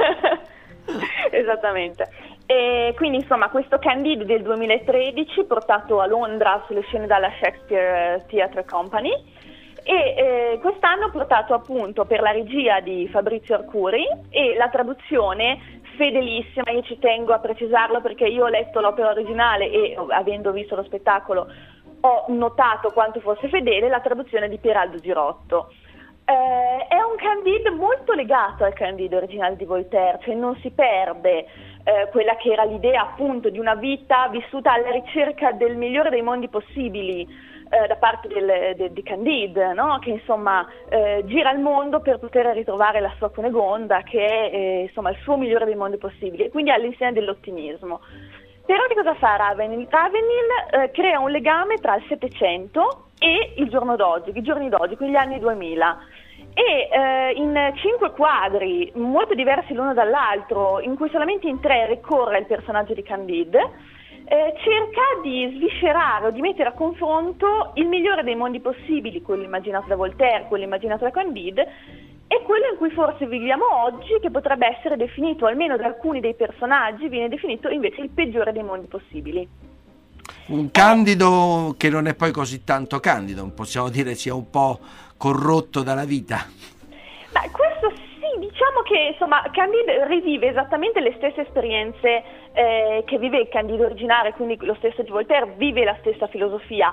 Esattamente. E quindi insomma questo Candide del duemilatredici, portato a Londra sulle scene dalla Shakespeare Theatre Company, e eh, quest'anno portato appunto per la regia di Fabrizio Arcuri e la traduzione fedelissima. Io ci tengo a precisarlo perché io ho letto l'opera originale e, avendo visto lo spettacolo, ho notato quanto fosse fedele, la traduzione di Pieraldo Girotto. Eh, è un Candide molto legato al Candide originale di Voltaire, cioè non si perde eh, quella che era l'idea appunto di una vita vissuta alla ricerca del migliore dei mondi possibili eh, da parte del, de, di Candide, no? Che insomma eh, gira il mondo per poter ritrovare la sua Cunegonda, che è eh, insomma il suo migliore dei mondi possibili, e quindi all'insegna dell'ottimismo. Però che cosa fa Ravenhill? Ravenhill eh, crea un legame tra il Settecento e il giorno d'oggi, i giorni d'oggi, quindi gli anni duemila. E eh, in cinque quadri molto diversi l'uno dall'altro, in cui solamente in tre ricorre il personaggio di Candide, eh, cerca di sviscerare o di mettere a confronto il migliore dei mondi possibili, quello immaginato da Voltaire, quello immaginato da Candide, e quello in cui forse viviamo oggi, che potrebbe essere definito, almeno da alcuni dei personaggi, viene definito invece il peggiore dei mondi possibili. Un Candido che non è poi così tanto candido, possiamo dire sia un po' corrotto dalla vita. Ma questo sì, diciamo che insomma Candide rivive esattamente le stesse esperienze eh, che vive il Candide originale, quindi lo stesso di Voltaire, vive la stessa filosofia.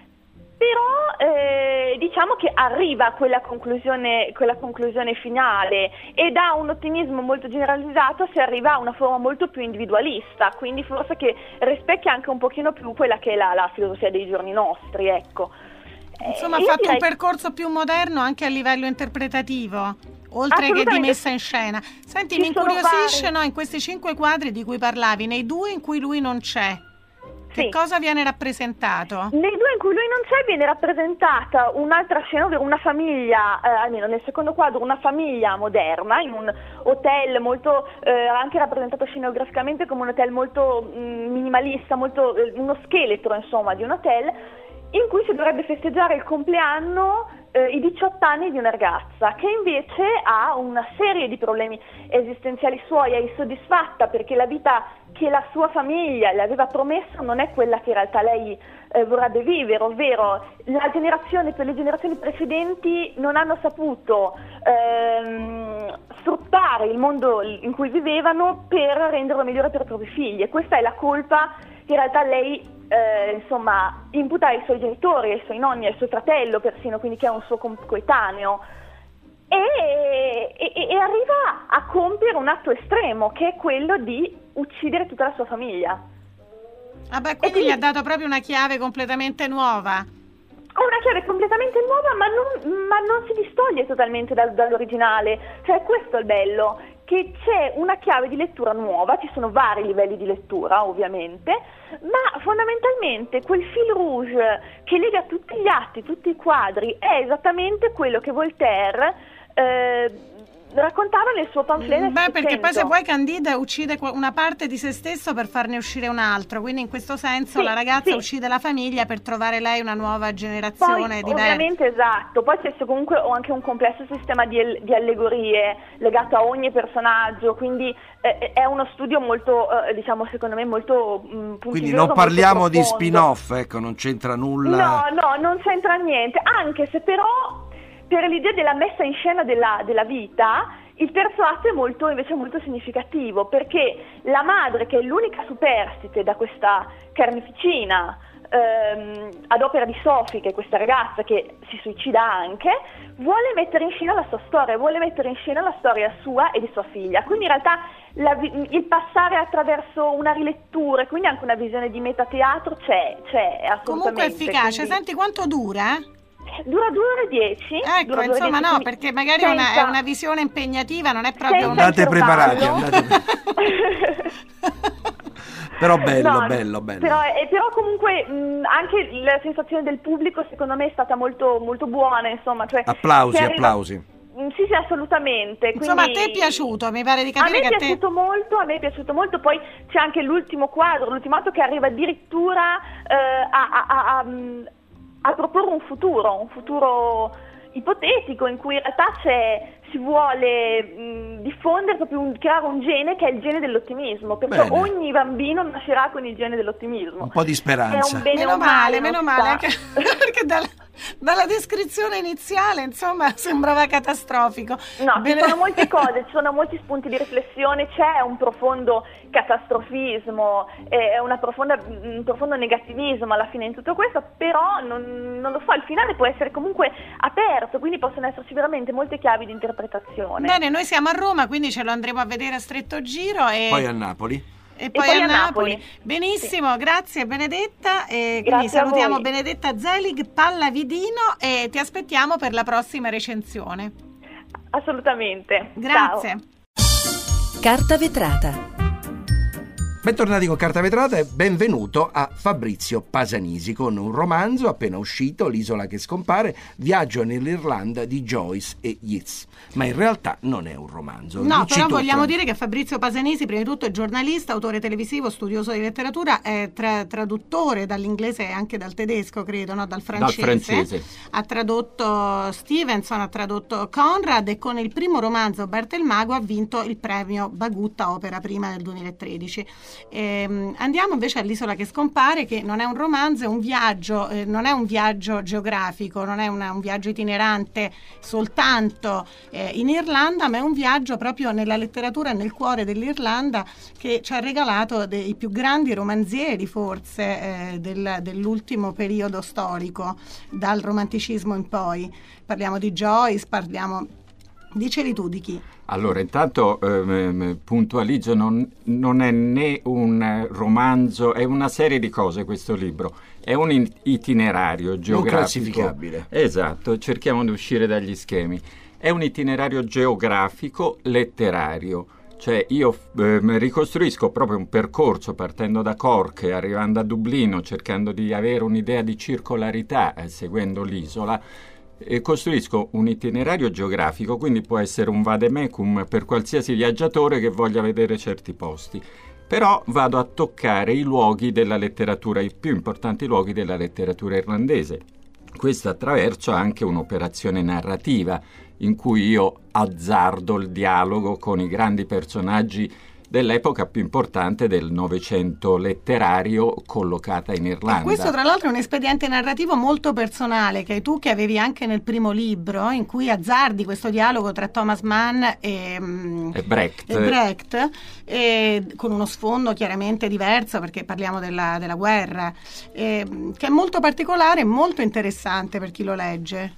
Però eh, diciamo che arriva a quella conclusione, quella conclusione finale, e da un ottimismo molto generalizzato si arriva a una forma molto più individualista, quindi forse che rispecchia anche un pochino più quella che è la, la filosofia dei giorni nostri, ecco. Insomma, ha eh, fatto direi... un percorso più moderno anche a livello interpretativo. oltre che di messa in scena. Senti, Ci mi incuriosisce, vari... no, in questi cinque quadri di cui parlavi, nei due in cui lui non c'è, che sì. cosa viene rappresentato? Nei due in cui lui non c'è viene rappresentata un'altra scena, ovvero una famiglia, eh, almeno nel secondo quadro, una famiglia moderna in un hotel molto, eh, anche rappresentato scenograficamente come un hotel molto mh, minimalista, molto, eh, uno scheletro insomma di un hotel, in cui si dovrebbe festeggiare il compleanno, eh, i diciotto anni di una ragazza che invece ha una serie di problemi esistenziali suoi, è insoddisfatta perché la vita che la sua famiglia le aveva promesso non è quella che in realtà lei eh, vorrebbe vivere, ovvero la generazione, per le generazioni precedenti non hanno saputo ehm, sfruttare il mondo in cui vivevano per renderlo migliore per i propri figli, e questa è la colpa che in realtà lei Eh, insomma, imputa ai suoi genitori, ai suoi nonni, al suo fratello persino, quindi che è un suo coetaneo, e, e, e arriva a compiere un atto estremo, che è quello di uccidere tutta la sua famiglia. Ah beh, quindi, quindi gli ha dato proprio una chiave completamente nuova. Una chiave completamente nuova, ma non, ma non si distoglie totalmente dal, dall'originale, cioè questo è il bello, che c'è una chiave di lettura nuova, ci sono vari livelli di lettura ovviamente, ma fondamentalmente quel fil rouge che lega tutti gli atti, tutti i quadri, è esattamente quello che Voltaire eh, raccontava nel suo pamphlet. Beh, perché poi se vuoi Candide uccide una parte di se stesso per farne uscire un altro, quindi in questo senso sì, la ragazza sì. uccide la famiglia per trovare lei una nuova generazione poi, diversa. Ovviamente, esatto, poi c'è comunque anche un complesso sistema di, di allegorie legato a ogni personaggio, quindi eh, è uno studio molto, eh, diciamo secondo me molto mh, puntiglioso. Quindi non parliamo di spin-off, ecco, non c'entra nulla. No, no, non c'entra niente, anche se però per l'idea della messa in scena della, della vita, il terzo atto è molto, invece molto significativo, perché la madre, che è l'unica superstite da questa carneficina, ehm, ad opera di Sophie, che è questa ragazza che si suicida anche, vuole mettere in scena la sua storia, vuole mettere in scena la storia sua e di sua figlia. Quindi in realtà la, il passare attraverso una rilettura e quindi anche una visione di metateatro c'è, c'è assolutamente. Comunque è efficace. Quindi... Senti, quanto dura? Dura due ore e dieci. Ecco, dura insomma dieci, no, perché magari senza, una, è una visione impegnativa, non è proprio un... Andate preparati, andate però bello, no, bello, bello. Però, eh, però comunque mh, anche la sensazione del pubblico secondo me è stata molto, molto buona, insomma. Cioè, applausi, arriva... applausi. Sì, sì, assolutamente. Quindi... Insomma, a te è piaciuto, mi pare di capire che a me che è piaciuto te... molto, a me è piaciuto molto, poi c'è anche l'ultimo quadro, l'ultimo atto che arriva addirittura eh, a... a, a, a a proporre un futuro, un futuro ipotetico in cui in realtà c'è, si vuole mh, diffondere, proprio un, creare un gene che è il gene dell'ottimismo, perché Bene. Ogni bambino nascerà con il gene dell'ottimismo. Un po' di speranza. È un bene meno umano, male, meno male, anche, sta... perché dalla, dalla descrizione iniziale, insomma, sembrava catastrofico. No, Bene... ci sono molte cose, ci sono molti spunti di riflessione, c'è un profondo catastrofismo, è una profonda, un profondo negativismo alla fine in tutto questo, però non, non lo so, il finale può essere comunque aperto, quindi possono esserci veramente molte chiavi di interpretazione. Bene, noi siamo a Roma, quindi ce lo andremo a vedere a stretto giro e poi a Napoli. E poi, e poi a, a Napoli. Napoli. Benissimo, sì. Grazie Benedetta. E quindi grazie salutiamo Benedetta Zelig, Pallavidino, e ti aspettiamo per la prossima recensione. Assolutamente. Grazie. Ciao. Carta vetrata. Bentornati con Carta Vetrata e benvenuto a Fabrizio Pasanisi con un romanzo appena uscito, L'isola che scompare, viaggio nell'Irlanda di Joyce e Yeats. Ma in realtà non è un romanzo. No, Dici però tutto. vogliamo dire che Fabrizio Pasanisi, prima di tutto, è giornalista, autore televisivo, studioso di letteratura, è tra- traduttore dall'inglese e anche dal tedesco, credo, no? Dal francese. Dal francese. Ha tradotto Stevenson, ha tradotto Conrad e con il primo romanzo, Bert il Mago, ha vinto il premio Bagutta Opera Prima nel duemilatredici. Eh, andiamo invece all'Isola che scompare, che non è un romanzo, è un viaggio, eh, non è un viaggio geografico, non è una, un viaggio itinerante soltanto eh, in Irlanda, ma è un viaggio proprio nella letteratura, nel cuore dell'Irlanda, che ci ha regalato dei più grandi romanzieri forse eh, del, dell'ultimo periodo storico, dal romanticismo in poi. Parliamo di Joyce, parliamo... Diceli tu di chi? Allora, intanto eh, puntualizzo, non, non è né un romanzo, è una serie di cose questo libro, è un itinerario geografico. Non classificabile. Esatto, cerchiamo di uscire dagli schemi. è un itinerario geografico letterario. Cioè io eh, ricostruisco proprio un percorso partendo da Cork e arrivando a Dublino, cercando di avere un'idea di circolarità eh, seguendo l'isola, e costruisco un itinerario geografico, quindi può essere un vademecum per qualsiasi viaggiatore che voglia vedere certi posti. Però vado a toccare i luoghi della letteratura, i più importanti luoghi della letteratura irlandese. Questo attraverso anche un'operazione narrativa in cui io azzardo il dialogo con i grandi personaggi dell'epoca più importante del Novecento letterario collocata in Irlanda. E questo tra l'altro è un espediente narrativo molto personale che tu che avevi anche nel primo libro, in cui azzardi questo dialogo tra Thomas Mann e, e Brecht, e Brecht e, con uno sfondo chiaramente diverso perché parliamo della, della guerra, e, che è molto particolare e molto interessante per chi lo legge.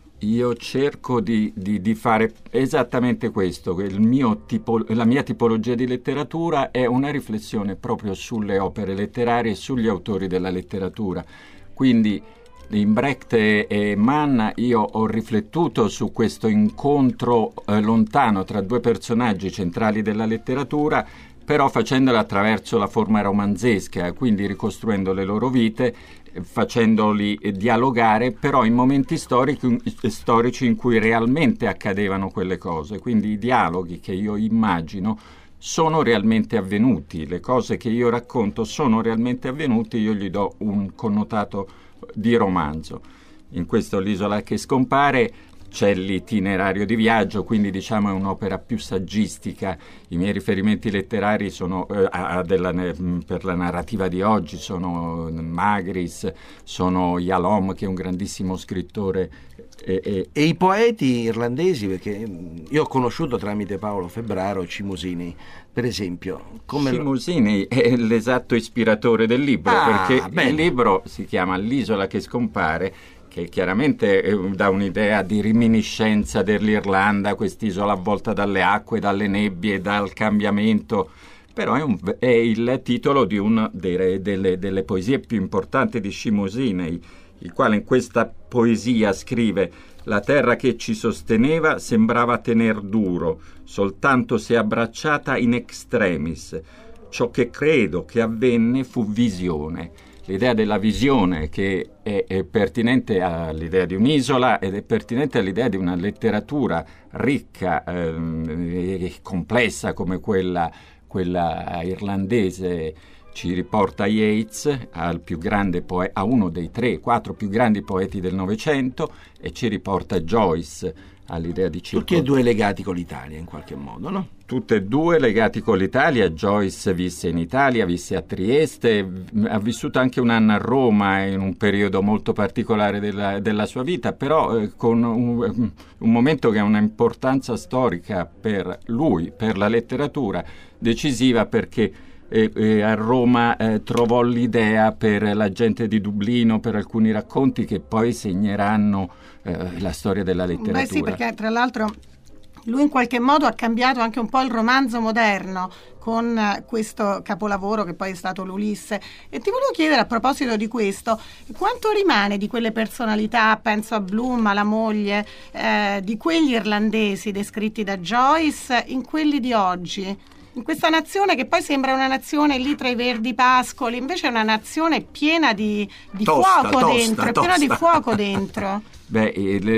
Io cerco di, di, di fare esattamente questo. Il mio tipo, la mia tipologia di letteratura è una riflessione proprio sulle opere letterarie e sugli autori della letteratura. Quindi in Brecht e, e Mann io ho riflettuto su questo incontro eh, lontano tra due personaggi centrali della letteratura, però facendolo attraverso la forma romanzesca, quindi ricostruendo le loro vite, facendoli dialogare, però in momenti storici, storici in cui realmente accadevano quelle cose. Quindi i dialoghi che io immagino sono realmente avvenuti, le cose che io racconto sono realmente avvenute, io gli do un connotato di romanzo. In questo L'isola che scompare c'è l'itinerario di viaggio, quindi diciamo è un'opera più saggistica. I miei riferimenti letterari sono eh, a, della, per la narrativa di oggi sono Magris, sono Yalom, che è un grandissimo scrittore. E, e, e i poeti irlandesi, perché io ho conosciuto tramite Paolo Febbraro Cimosini, per esempio. Come Cimosini lo... è l'esatto ispiratore del libro, ah, perché bene. Il libro si chiama L'isola che scompare, che chiaramente eh, dà un'idea di reminiscenza dell'Irlanda, quest'isola avvolta dalle acque, dalle nebbie, dal cambiamento, però è, un, è il titolo di una delle, delle, delle poesie più importanti di Cimosini, il quale in questa poesia scrive: la terra che ci sosteneva sembrava tener duro, soltanto se abbracciata in extremis. Ciò che credo che avvenne fu visione. L'idea della visione che è, è pertinente all'idea di un'isola ed è pertinente all'idea di una letteratura ricca ehm, e complessa come quella, quella irlandese. Ci riporta Yeats al più grande poe- a uno dei tre, quattro più grandi poeti del Novecento, e ci riporta Joyce all'idea di circo. Tutti e due legati con l'Italia in qualche modo, no? Tutte e due legati con l'Italia. Joyce visse in Italia, visse a Trieste, ha vissuto anche un anno a Roma in un periodo molto particolare della, della sua vita, però eh, con un, un momento che ha una importanza storica per lui, per la letteratura, decisiva, perché E, e a Roma eh, trovò l'idea per la gente di Dublino, per alcuni racconti che poi segneranno eh, la storia della letteratura. Beh sì, perché tra l'altro lui in qualche modo ha cambiato anche un po' il romanzo moderno con uh, questo capolavoro che poi è stato l'Ulisse. E ti volevo chiedere a proposito di questo, quanto rimane di quelle personalità, penso a Bloom, alla moglie, eh, di quegli irlandesi descritti da Joyce in quelli di oggi? In questa nazione che poi sembra una nazione lì tra i verdi pascoli, invece è una nazione piena di, di tosta, fuoco tosta, dentro, è tosta. piena di fuoco dentro. Beh,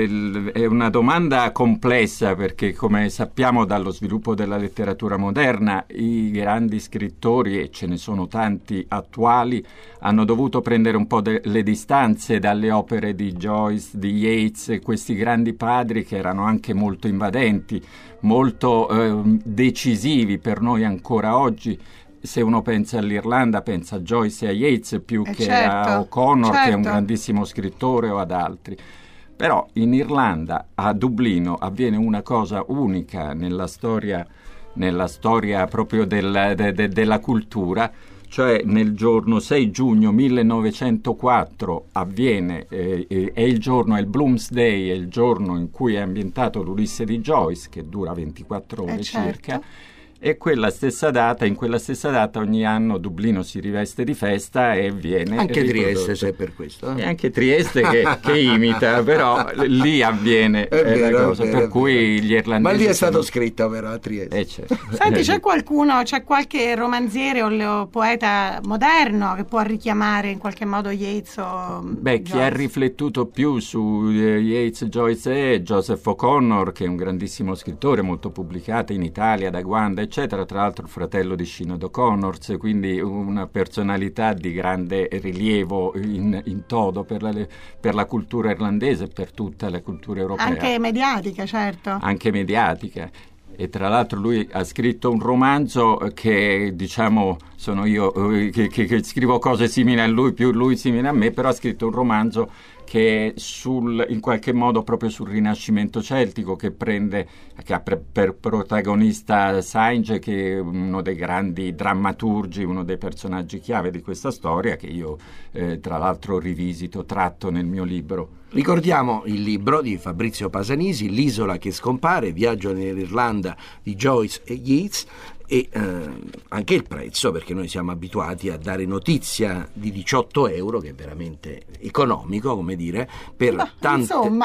è una domanda complessa, perché come sappiamo dallo sviluppo della letteratura moderna, i grandi scrittori, e ce ne sono tanti attuali, hanno dovuto prendere un po' de- le distanze dalle opere di Joyce, di Yeats, questi grandi padri che erano anche molto invadenti, molto eh, decisivi per noi ancora oggi. Se uno pensa all'Irlanda, pensa a Joyce e a Yeats più eh che certo, a O'Connor, certo. che è un grandissimo scrittore, o ad altri. Però in Irlanda, a Dublino, avviene una cosa unica nella storia, nella storia proprio del, de, de, della cultura, cioè nel giorno sei giugno millenovecentoquattro avviene, eh, eh, è il giorno, è il Bloomsday, è il giorno in cui è ambientato l'Ulisse di Joyce, che dura ventiquattro ore eh certo. circa, E quella stessa data, in quella stessa data ogni anno Dublino si riveste di festa e viene anche riprodotto. Trieste, se è per questo. Eh? E anche Trieste che, che imita, però lì avviene è vero, la cosa, è vero, per cui gli irlandesi... Ma lì è stato sono... scritto però a Trieste. Eh, certo. Senti, c'è qualcuno, c'è qualche romanziere o poeta moderno che può richiamare in qualche modo Yeats o Beh, chi Joyce? ha riflettuto più su Yeats, Joyce è Joseph O'Connor, che è un grandissimo scrittore, molto pubblicato in Italia, da Guanda, eccetera, tra l'altro il fratello di Sinead O'Connor, quindi una personalità di grande rilievo in, in todo per la, per la cultura irlandese e per tutta la cultura europea. Anche mediatica, certo. Anche mediatica. E tra l'altro lui ha scritto un romanzo che, diciamo, sono io che, che, che scrivo cose simili a lui, più lui simile a me, però ha scritto un romanzo che è sul, in qualche modo proprio sul Rinascimento celtico, che prende, che ha per, per protagonista Synge, che è uno dei grandi drammaturgi, uno dei personaggi chiave di questa storia, che io eh, tra l'altro rivisito, tratto nel mio libro. Ricordiamo il libro di Fabrizio Pasanisi, L'isola che scompare, viaggio nell'Irlanda di Joyce e Yeats, e eh, anche il prezzo, perché noi siamo abituati a dare notizia di diciotto euro, che è veramente economico, come dire, per Ma, tante... insomma,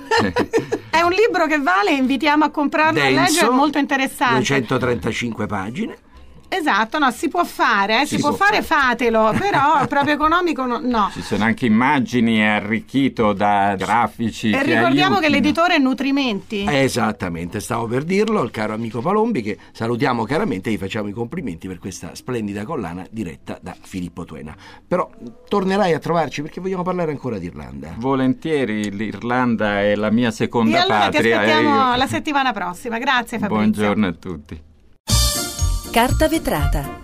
è un libro che vale, invitiamo a comprarlo, denso, a leggere, è molto interessante. duecentotrentacinque pagine. Esatto, no, si può fare, eh, si, si può, può fare, fare. fatelo, però proprio economico no. no. Ci sono anche immagini, è arricchito da grafici. E che ricordiamo aiutino. che l'editore è Nutrimenti. Eh, esattamente, stavo per dirlo, il caro amico Palombi, che salutiamo caramente e gli facciamo i complimenti per questa splendida collana diretta da Filippo Tuena. Però tornerai a trovarci perché vogliamo parlare ancora di Irlanda. Volentieri, l'Irlanda è la mia seconda e allora patria. ti aspettiamo io... la settimana prossima. Grazie Fabrizio. Buongiorno a tutti. Carta vetrata.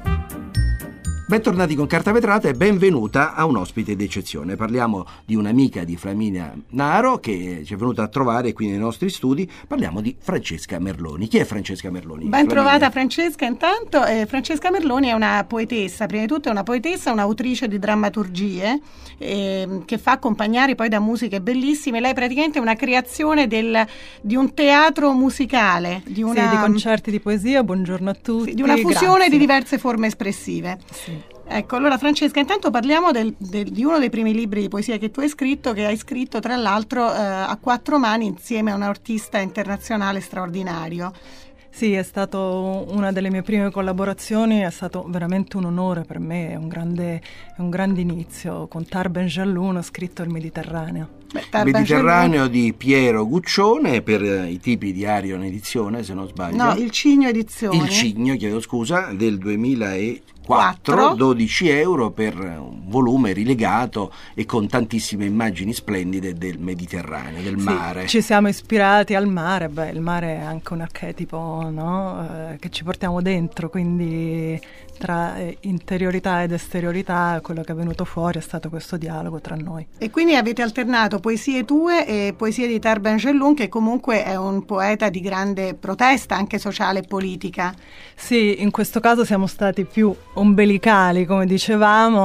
Bentornati con Carta Vetrata e benvenuta a un ospite d'eccezione. Parliamo di un'amica di Flaminia Naro che ci è venuta a trovare qui nei nostri studi. Parliamo di Francesca Merloni. Chi è Francesca Merloni? Ben Flaminia. trovata Francesca. Intanto eh, Francesca Merloni è una poetessa, prima di tutto è una poetessa, un'autrice di drammaturgie eh, che fa accompagnare poi da musiche bellissime. Lei praticamente è una creazione del, di un teatro musicale, di, una, sì, di concerti di poesia. Buongiorno a tutti. Sì, di una fusione Grazie. di diverse forme espressive. Sì. Ecco, allora Francesca, intanto parliamo del, del, di uno dei primi libri di poesia che tu hai scritto, che hai scritto tra l'altro eh, a quattro mani insieme a un artista internazionale straordinario. Sì, è stato una delle mie prime collaborazioni, è stato veramente un onore per me, è un grande, è un grande inizio. Con Tar Ben Jalloun ho scritto Il Mediterraneo. Beh, Il Mediterraneo di Piero Guccione, per i tipi di Arion Edizione, se non sbaglio. No, il Cigno Edizioni. Il Cigno, chiedo scusa, del duemilaquattro, Quattro. dodici euro per un volume rilegato e con tantissime immagini splendide del Mediterraneo, del Sì, mare. ci siamo ispirati al mare, beh, il mare è anche un archetipo, no? eh, che ci portiamo dentro, quindi tra eh, interiorità ed esteriorità quello che è venuto fuori è stato questo dialogo tra noi. E quindi avete alternato poesie tue e poesie di Tar Ben Jalloun, che comunque è un poeta di grande protesta anche sociale e politica. Sì, in questo caso siamo stati più ombelicali, come dicevamo,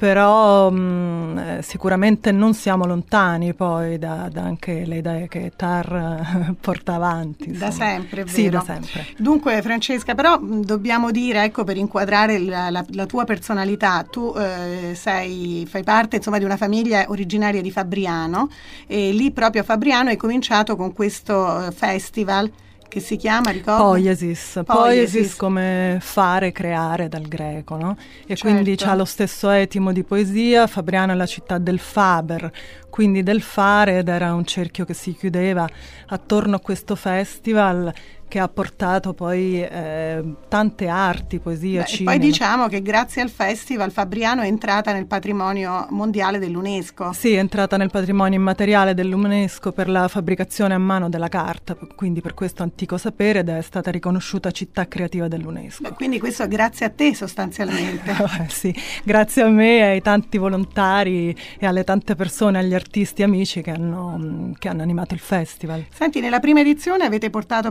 però mh, eh, sicuramente non siamo lontani poi da, da anche le idee che Tar eh, porta avanti. Da insomma. sempre, è vero. Sì, da sempre. Dunque Francesca, però mh, dobbiamo dire, ecco, per inquadrare la, la, la tua personalità, tu eh, sei, fai parte insomma di una famiglia originaria di Fabriano, e lì proprio a Fabriano hai cominciato con questo eh, festival che si chiama, ricordo? Poiesis. Poiesis. Poiesis come fare, creare dal greco, no? E Certo. quindi c'ha lo stesso etimo di poesia. Fabriano è la città del faber, quindi del fare, ed era un cerchio che si chiudeva attorno a questo festival che ha portato poi eh, tante arti, poesia, Beh, cinema. E poi diciamo che grazie al festival Fabriano è entrata nel patrimonio mondiale dell'UNESCO. Sì, è entrata nel patrimonio immateriale dell'UNESCO per la fabbricazione a mano della carta, quindi per questo antico sapere, ed è stata riconosciuta città creativa dell'UNESCO. Beh, quindi questo è grazie a te sostanzialmente. Sì, grazie a me e ai tanti volontari e alle tante persone, agli artisti amici che hanno, che hanno animato il festival. Senti, nella prima edizione avete portato proprio il Mediterraneo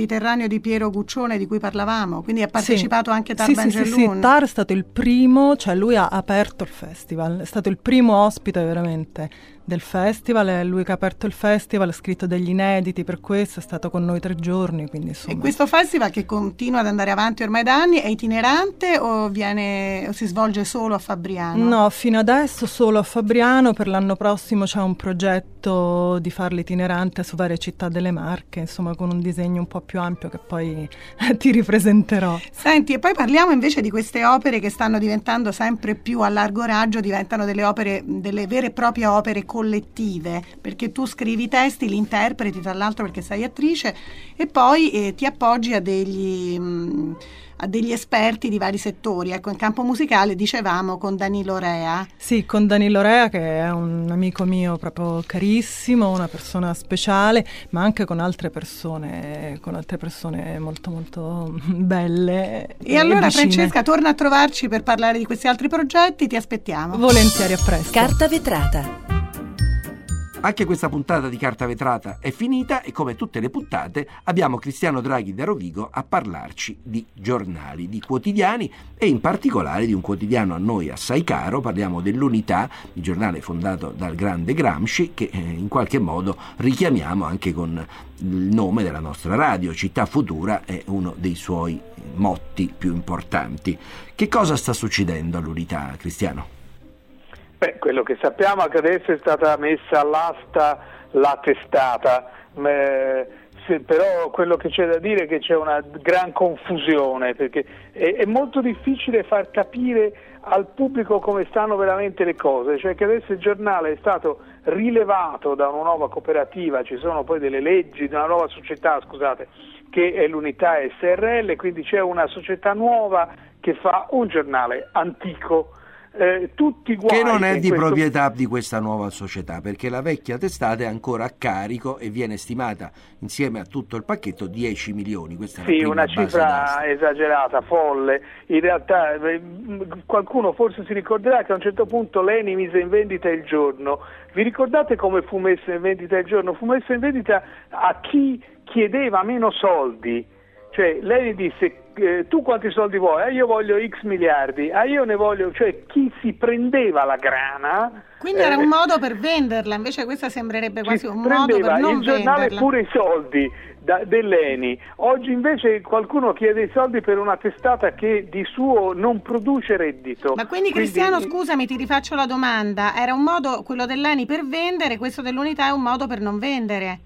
Mediterraneo di Piero Guccione di cui parlavamo, quindi ha partecipato sì. anche Tar sì, Benjelloun. Sì, sì, sì, Tar è stato il primo, cioè lui ha aperto il festival, è stato il primo ospite veramente del festival, è lui che ha aperto il festival, ha scritto degli inediti per questo, è stato con noi tre giorni, quindi insomma. E questo festival, che continua ad andare avanti ormai da anni, è itinerante o, viene, o si svolge solo a Fabriano? No, fino adesso solo a Fabriano, per l'anno prossimo c'è un progetto di farlo itinerante su varie città delle Marche, insomma con un disegno un po' più ampio che poi ti ripresenterò. Senti, e poi parliamo invece di queste opere che stanno diventando sempre più a largo raggio, diventano delle opere, delle vere e proprie opere collettive, perché tu scrivi i testi, li interpreti tra l'altro perché sei attrice e poi eh, ti appoggi a degli, mh, a degli esperti di vari settori. Ecco, in campo musicale dicevamo con Danilo Rea. Sì, con Danilo Rea, che è un amico mio proprio carissimo, una persona speciale, ma anche con altre persone, con altre persone molto molto belle. E, e allora vicine. Francesca, torna a trovarci per parlare di questi altri progetti, ti aspettiamo. Volentieri, a presto. Carta vetrata. Anche questa puntata di Carta Vetrata è finita e come tutte le puntate abbiamo Cristiano Draghi da Rovigo a parlarci di giornali, di quotidiani e in particolare di un quotidiano a noi assai caro. Parliamo dell'Unità, il giornale fondato dal grande Gramsci, che in qualche modo richiamiamo anche con il nome della nostra radio. Città Futura è uno dei suoi motti più importanti. Che cosa sta succedendo all'Unità, Cristiano? Beh, quello che sappiamo è che adesso è stata messa all'asta la testata, eh, se, però quello che c'è da dire è che c'è una gran confusione, perché è, è molto difficile far capire al pubblico come stanno veramente le cose, cioè che adesso il giornale è stato rilevato da una nuova cooperativa, ci sono poi delle leggi, da una nuova società, scusate, che è l'Unità S R L, quindi c'è una società nuova che fa un giornale antico. Eh, tutti guai che non è che di questo... proprietà di questa nuova società, perché la vecchia testata è ancora a carico e viene stimata insieme a tutto il pacchetto dieci milioni. Questa sì, è la una cifra d'asta. Esagerata, folle. In realtà qualcuno forse si ricorderà che a un certo punto l'Eni mise in vendita Il Giorno. Vi ricordate come fu messo in vendita Il Giorno? Fu messo in vendita a chi chiedeva meno soldi. Cioè lei disse eh, tu quanti soldi vuoi? Eh, io voglio X miliardi, ah io ne voglio, cioè chi si prendeva la grana. Quindi eh, era un modo per venderla, invece questa sembrerebbe quasi un modo per non venderla. Il giornale pure i soldi da, dell'Eni. Oggi invece qualcuno chiede i soldi per una testata che di suo non produce reddito. Ma quindi, quindi Cristiano, scusami, ti rifaccio la domanda, era un modo quello dell'Eni per vendere, questo dell'Unità è un modo per non vendere?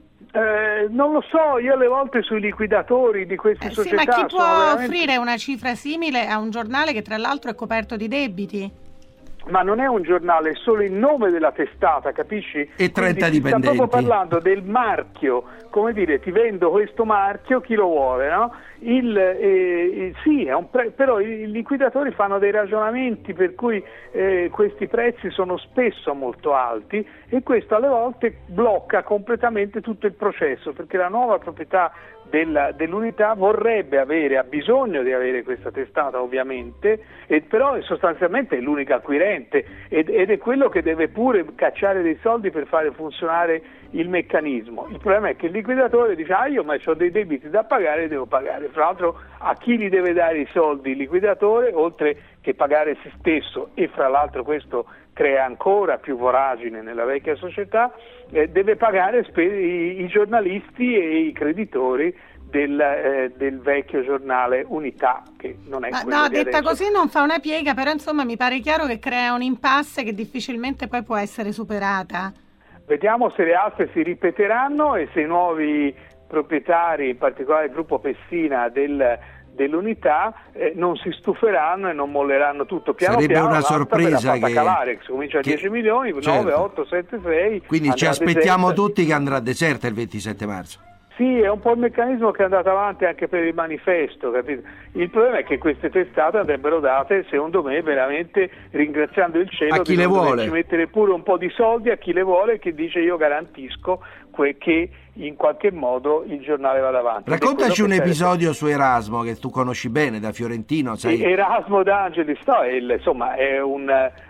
Eh, non lo so, io alle volte sui liquidatori di queste eh, società. Sì, ma chi può veramente... offrire una cifra simile a un giornale che tra l'altro è coperto di debiti? Ma non è un giornale, è solo il nome della testata, capisci? E trenta Quindi dipendenti. Sta proprio parlando del marchio, come dire, ti vendo questo marchio, chi lo vuole, no? Il, eh, sì, è un pre- però i liquidatori fanno dei ragionamenti per cui eh, questi prezzi sono spesso molto alti e questo alle volte blocca completamente tutto il processo, perché la nuova proprietà Della, dell'Unità vorrebbe avere, ha bisogno di avere questa testata ovviamente, e però è sostanzialmente l'unica acquirente ed, ed è quello che deve pure cacciare dei soldi per fare funzionare il meccanismo. Il problema è che il liquidatore dice ah io ma ho dei debiti da pagare, devo pagare. Fra l'altro a chi li deve dare i soldi il liquidatore, oltre che pagare se stesso, e fra l'altro questo crea ancora più voragine nella vecchia società, eh, deve pagare spe- i, i giornalisti e i creditori del, eh, del vecchio giornale Unità, che non è Ma quello no, di detta adesso. Così non fa una piega, però insomma mi pare chiaro che crea un impasse che difficilmente poi può essere superata. Vediamo se le altre si ripeteranno e se i nuovi proprietari, in particolare il gruppo Pessina del dell'Unità, eh, non si stuferanno e non molleranno tutto. Piano Sarebbe piano una sorpresa che calare, che comincia a che, dieci milioni, certo. nove, otto, sette, sei. Quindi ci aspettiamo tutti che andrà a deserta il ventisette marzo. Sì, è un po' il meccanismo che è andato avanti anche per il manifesto, capito? Il problema è che queste testate andrebbero date, secondo me, veramente ringraziando il cielo a chi di le non vuole. doverci mettere pure un po' di soldi a chi le vuole, che dice io garantisco que- che in qualche modo il giornale vada avanti. Raccontaci un serve. episodio su Erasmo che tu conosci bene da fiorentino. Sai... Erasmo d'Angelis, no, è il, insomma è un,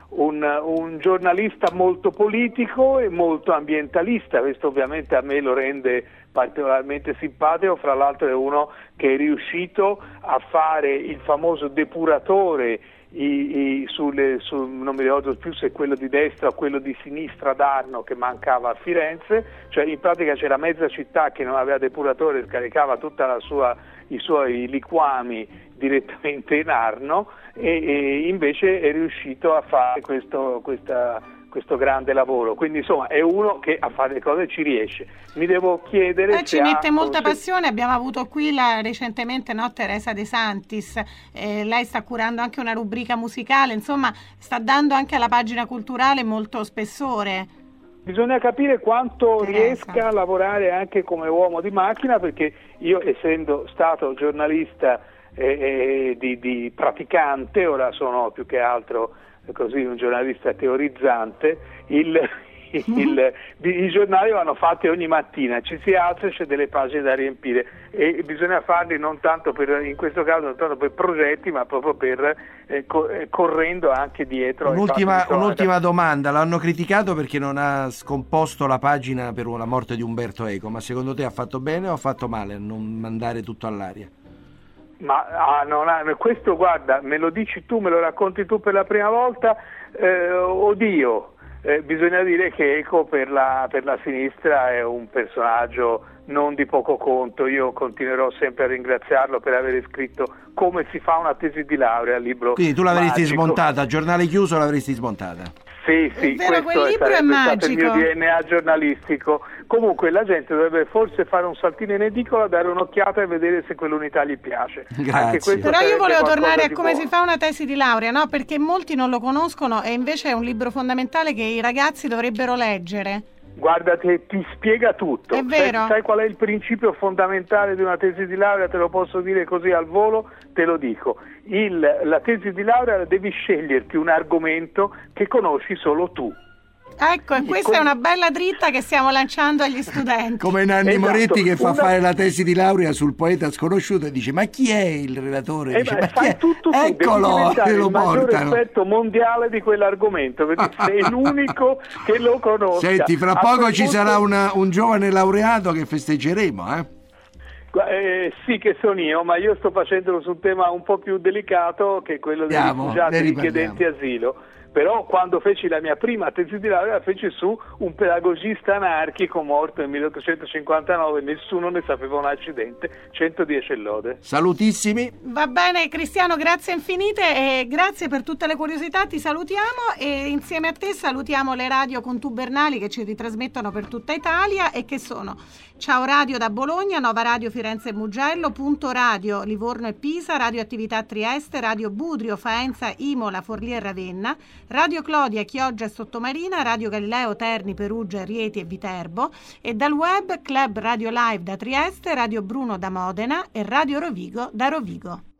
un, un giornalista molto politico e molto ambientalista. Questo ovviamente a me lo rende particolarmente simpatico. Fra l'altro è uno che è riuscito a fare il famoso depuratore I, i, sulle, su, non mi ricordo più se quello di destra o quello di sinistra d'Arno che mancava a Firenze, cioè in pratica c'era mezza città che non aveva depuratore e scaricava tutta la sua, i suoi liquami direttamente in Arno e, e invece è riuscito a fare questo, questa, questo grande lavoro. Quindi insomma è uno che a fare le cose ci riesce. Mi devo chiedere eh, se ci mette ha, molta se... passione. Abbiamo avuto qui la, recentemente no, Teresa De Santis, eh, lei sta curando anche una rubrica musicale, insomma sta dando anche alla pagina culturale molto spessore. Bisogna capire quanto Teresa. riesca a lavorare anche come uomo di macchina, perché io, essendo stato giornalista eh, eh, di, di praticante, ora sono più che altro così un giornalista teorizzante, il, il, i giornali vanno fatti ogni mattina, ci si alza e c'è delle pagine da riempire e bisogna farli non tanto per, in questo caso non tanto per progetti, ma proprio per eh, co- eh, correndo anche dietro. Un'ultima, un'ultima domanda, l'hanno criticato perché non ha scomposto la pagina per la morte di Umberto Eco, ma secondo te ha fatto bene o ha fatto male a non mandare tutto all'aria? Ma ah, non ha, questo guarda, me lo dici tu, me lo racconti tu per la prima volta, eh, oddio, eh, bisogna dire che Eco per la, per la sinistra è un personaggio non di poco conto. Io continuerò sempre a ringraziarlo per aver scritto Come si fa una tesi di laurea, libro Quindi tu l'avresti magico. Smontata, a giornale chiuso l'avresti smontata? Sì, sì, è vero, questo quel libro è stato il mio magico. D N A giornalistico. Comunque la gente dovrebbe forse fare un saltino in edicola, dare un'occhiata e vedere se quell'unità gli piace. Grazie. Però io volevo tornare a come buono. si fa una tesi di laurea, no? Perché molti non lo conoscono e invece è un libro fondamentale che i ragazzi dovrebbero leggere. Guarda, te, ti spiega tutto. È vero. Sai, sai qual è il principio fondamentale di una tesi di laurea? Te lo posso dire così al volo, te lo dico. Il, la tesi di laurea devi sceglierti un argomento che conosci solo tu. Ecco, e questa come... è una bella dritta che stiamo lanciando agli studenti. Come Nanni Esatto, Moretti che fa una... fare la tesi di laurea sul poeta sconosciuto e dice ma chi è il relatore? Eh Dice, beh, ma fai chi è? tutto tu, Eccolo, devi e lo il maggiore portano. esperto mondiale di quell'argomento, perché sei l'unico che lo conosca. Senti, fra A poco quel ci punto... sarà una, un giovane laureato che festeggeremo, eh? Eh, sì che sono io, ma io sto facendolo su un tema un po' più delicato che è quello dei Andiamo, rifugiati ne e riparliamo. richiedenti asilo. Però quando feci la mia prima tesi di laurea la feci su un pedagogista anarchico morto nel milleottocentocinquantanove, nessuno ne sapeva un accidente, centodieci lode. Salutissimi. Va bene Cristiano, grazie infinite e grazie per tutte le curiosità, ti salutiamo e insieme a te salutiamo le radio contubernali che ci ritrasmettono per tutta Italia e che sono Ciao Radio da Bologna, Nova Radio Firenze e Mugello, Punto Radio Livorno e Pisa, Radio Attività Trieste, Radio Budrio, Faenza, Imola, Forlì e Ravenna, Radio Clodia, Chioggia e Sottomarina, Radio Galileo, Terni, Perugia, Rieti e Viterbo e dal web Club Radio Live da Trieste, Radio Bruno da Modena e Radio Rovigo da Rovigo.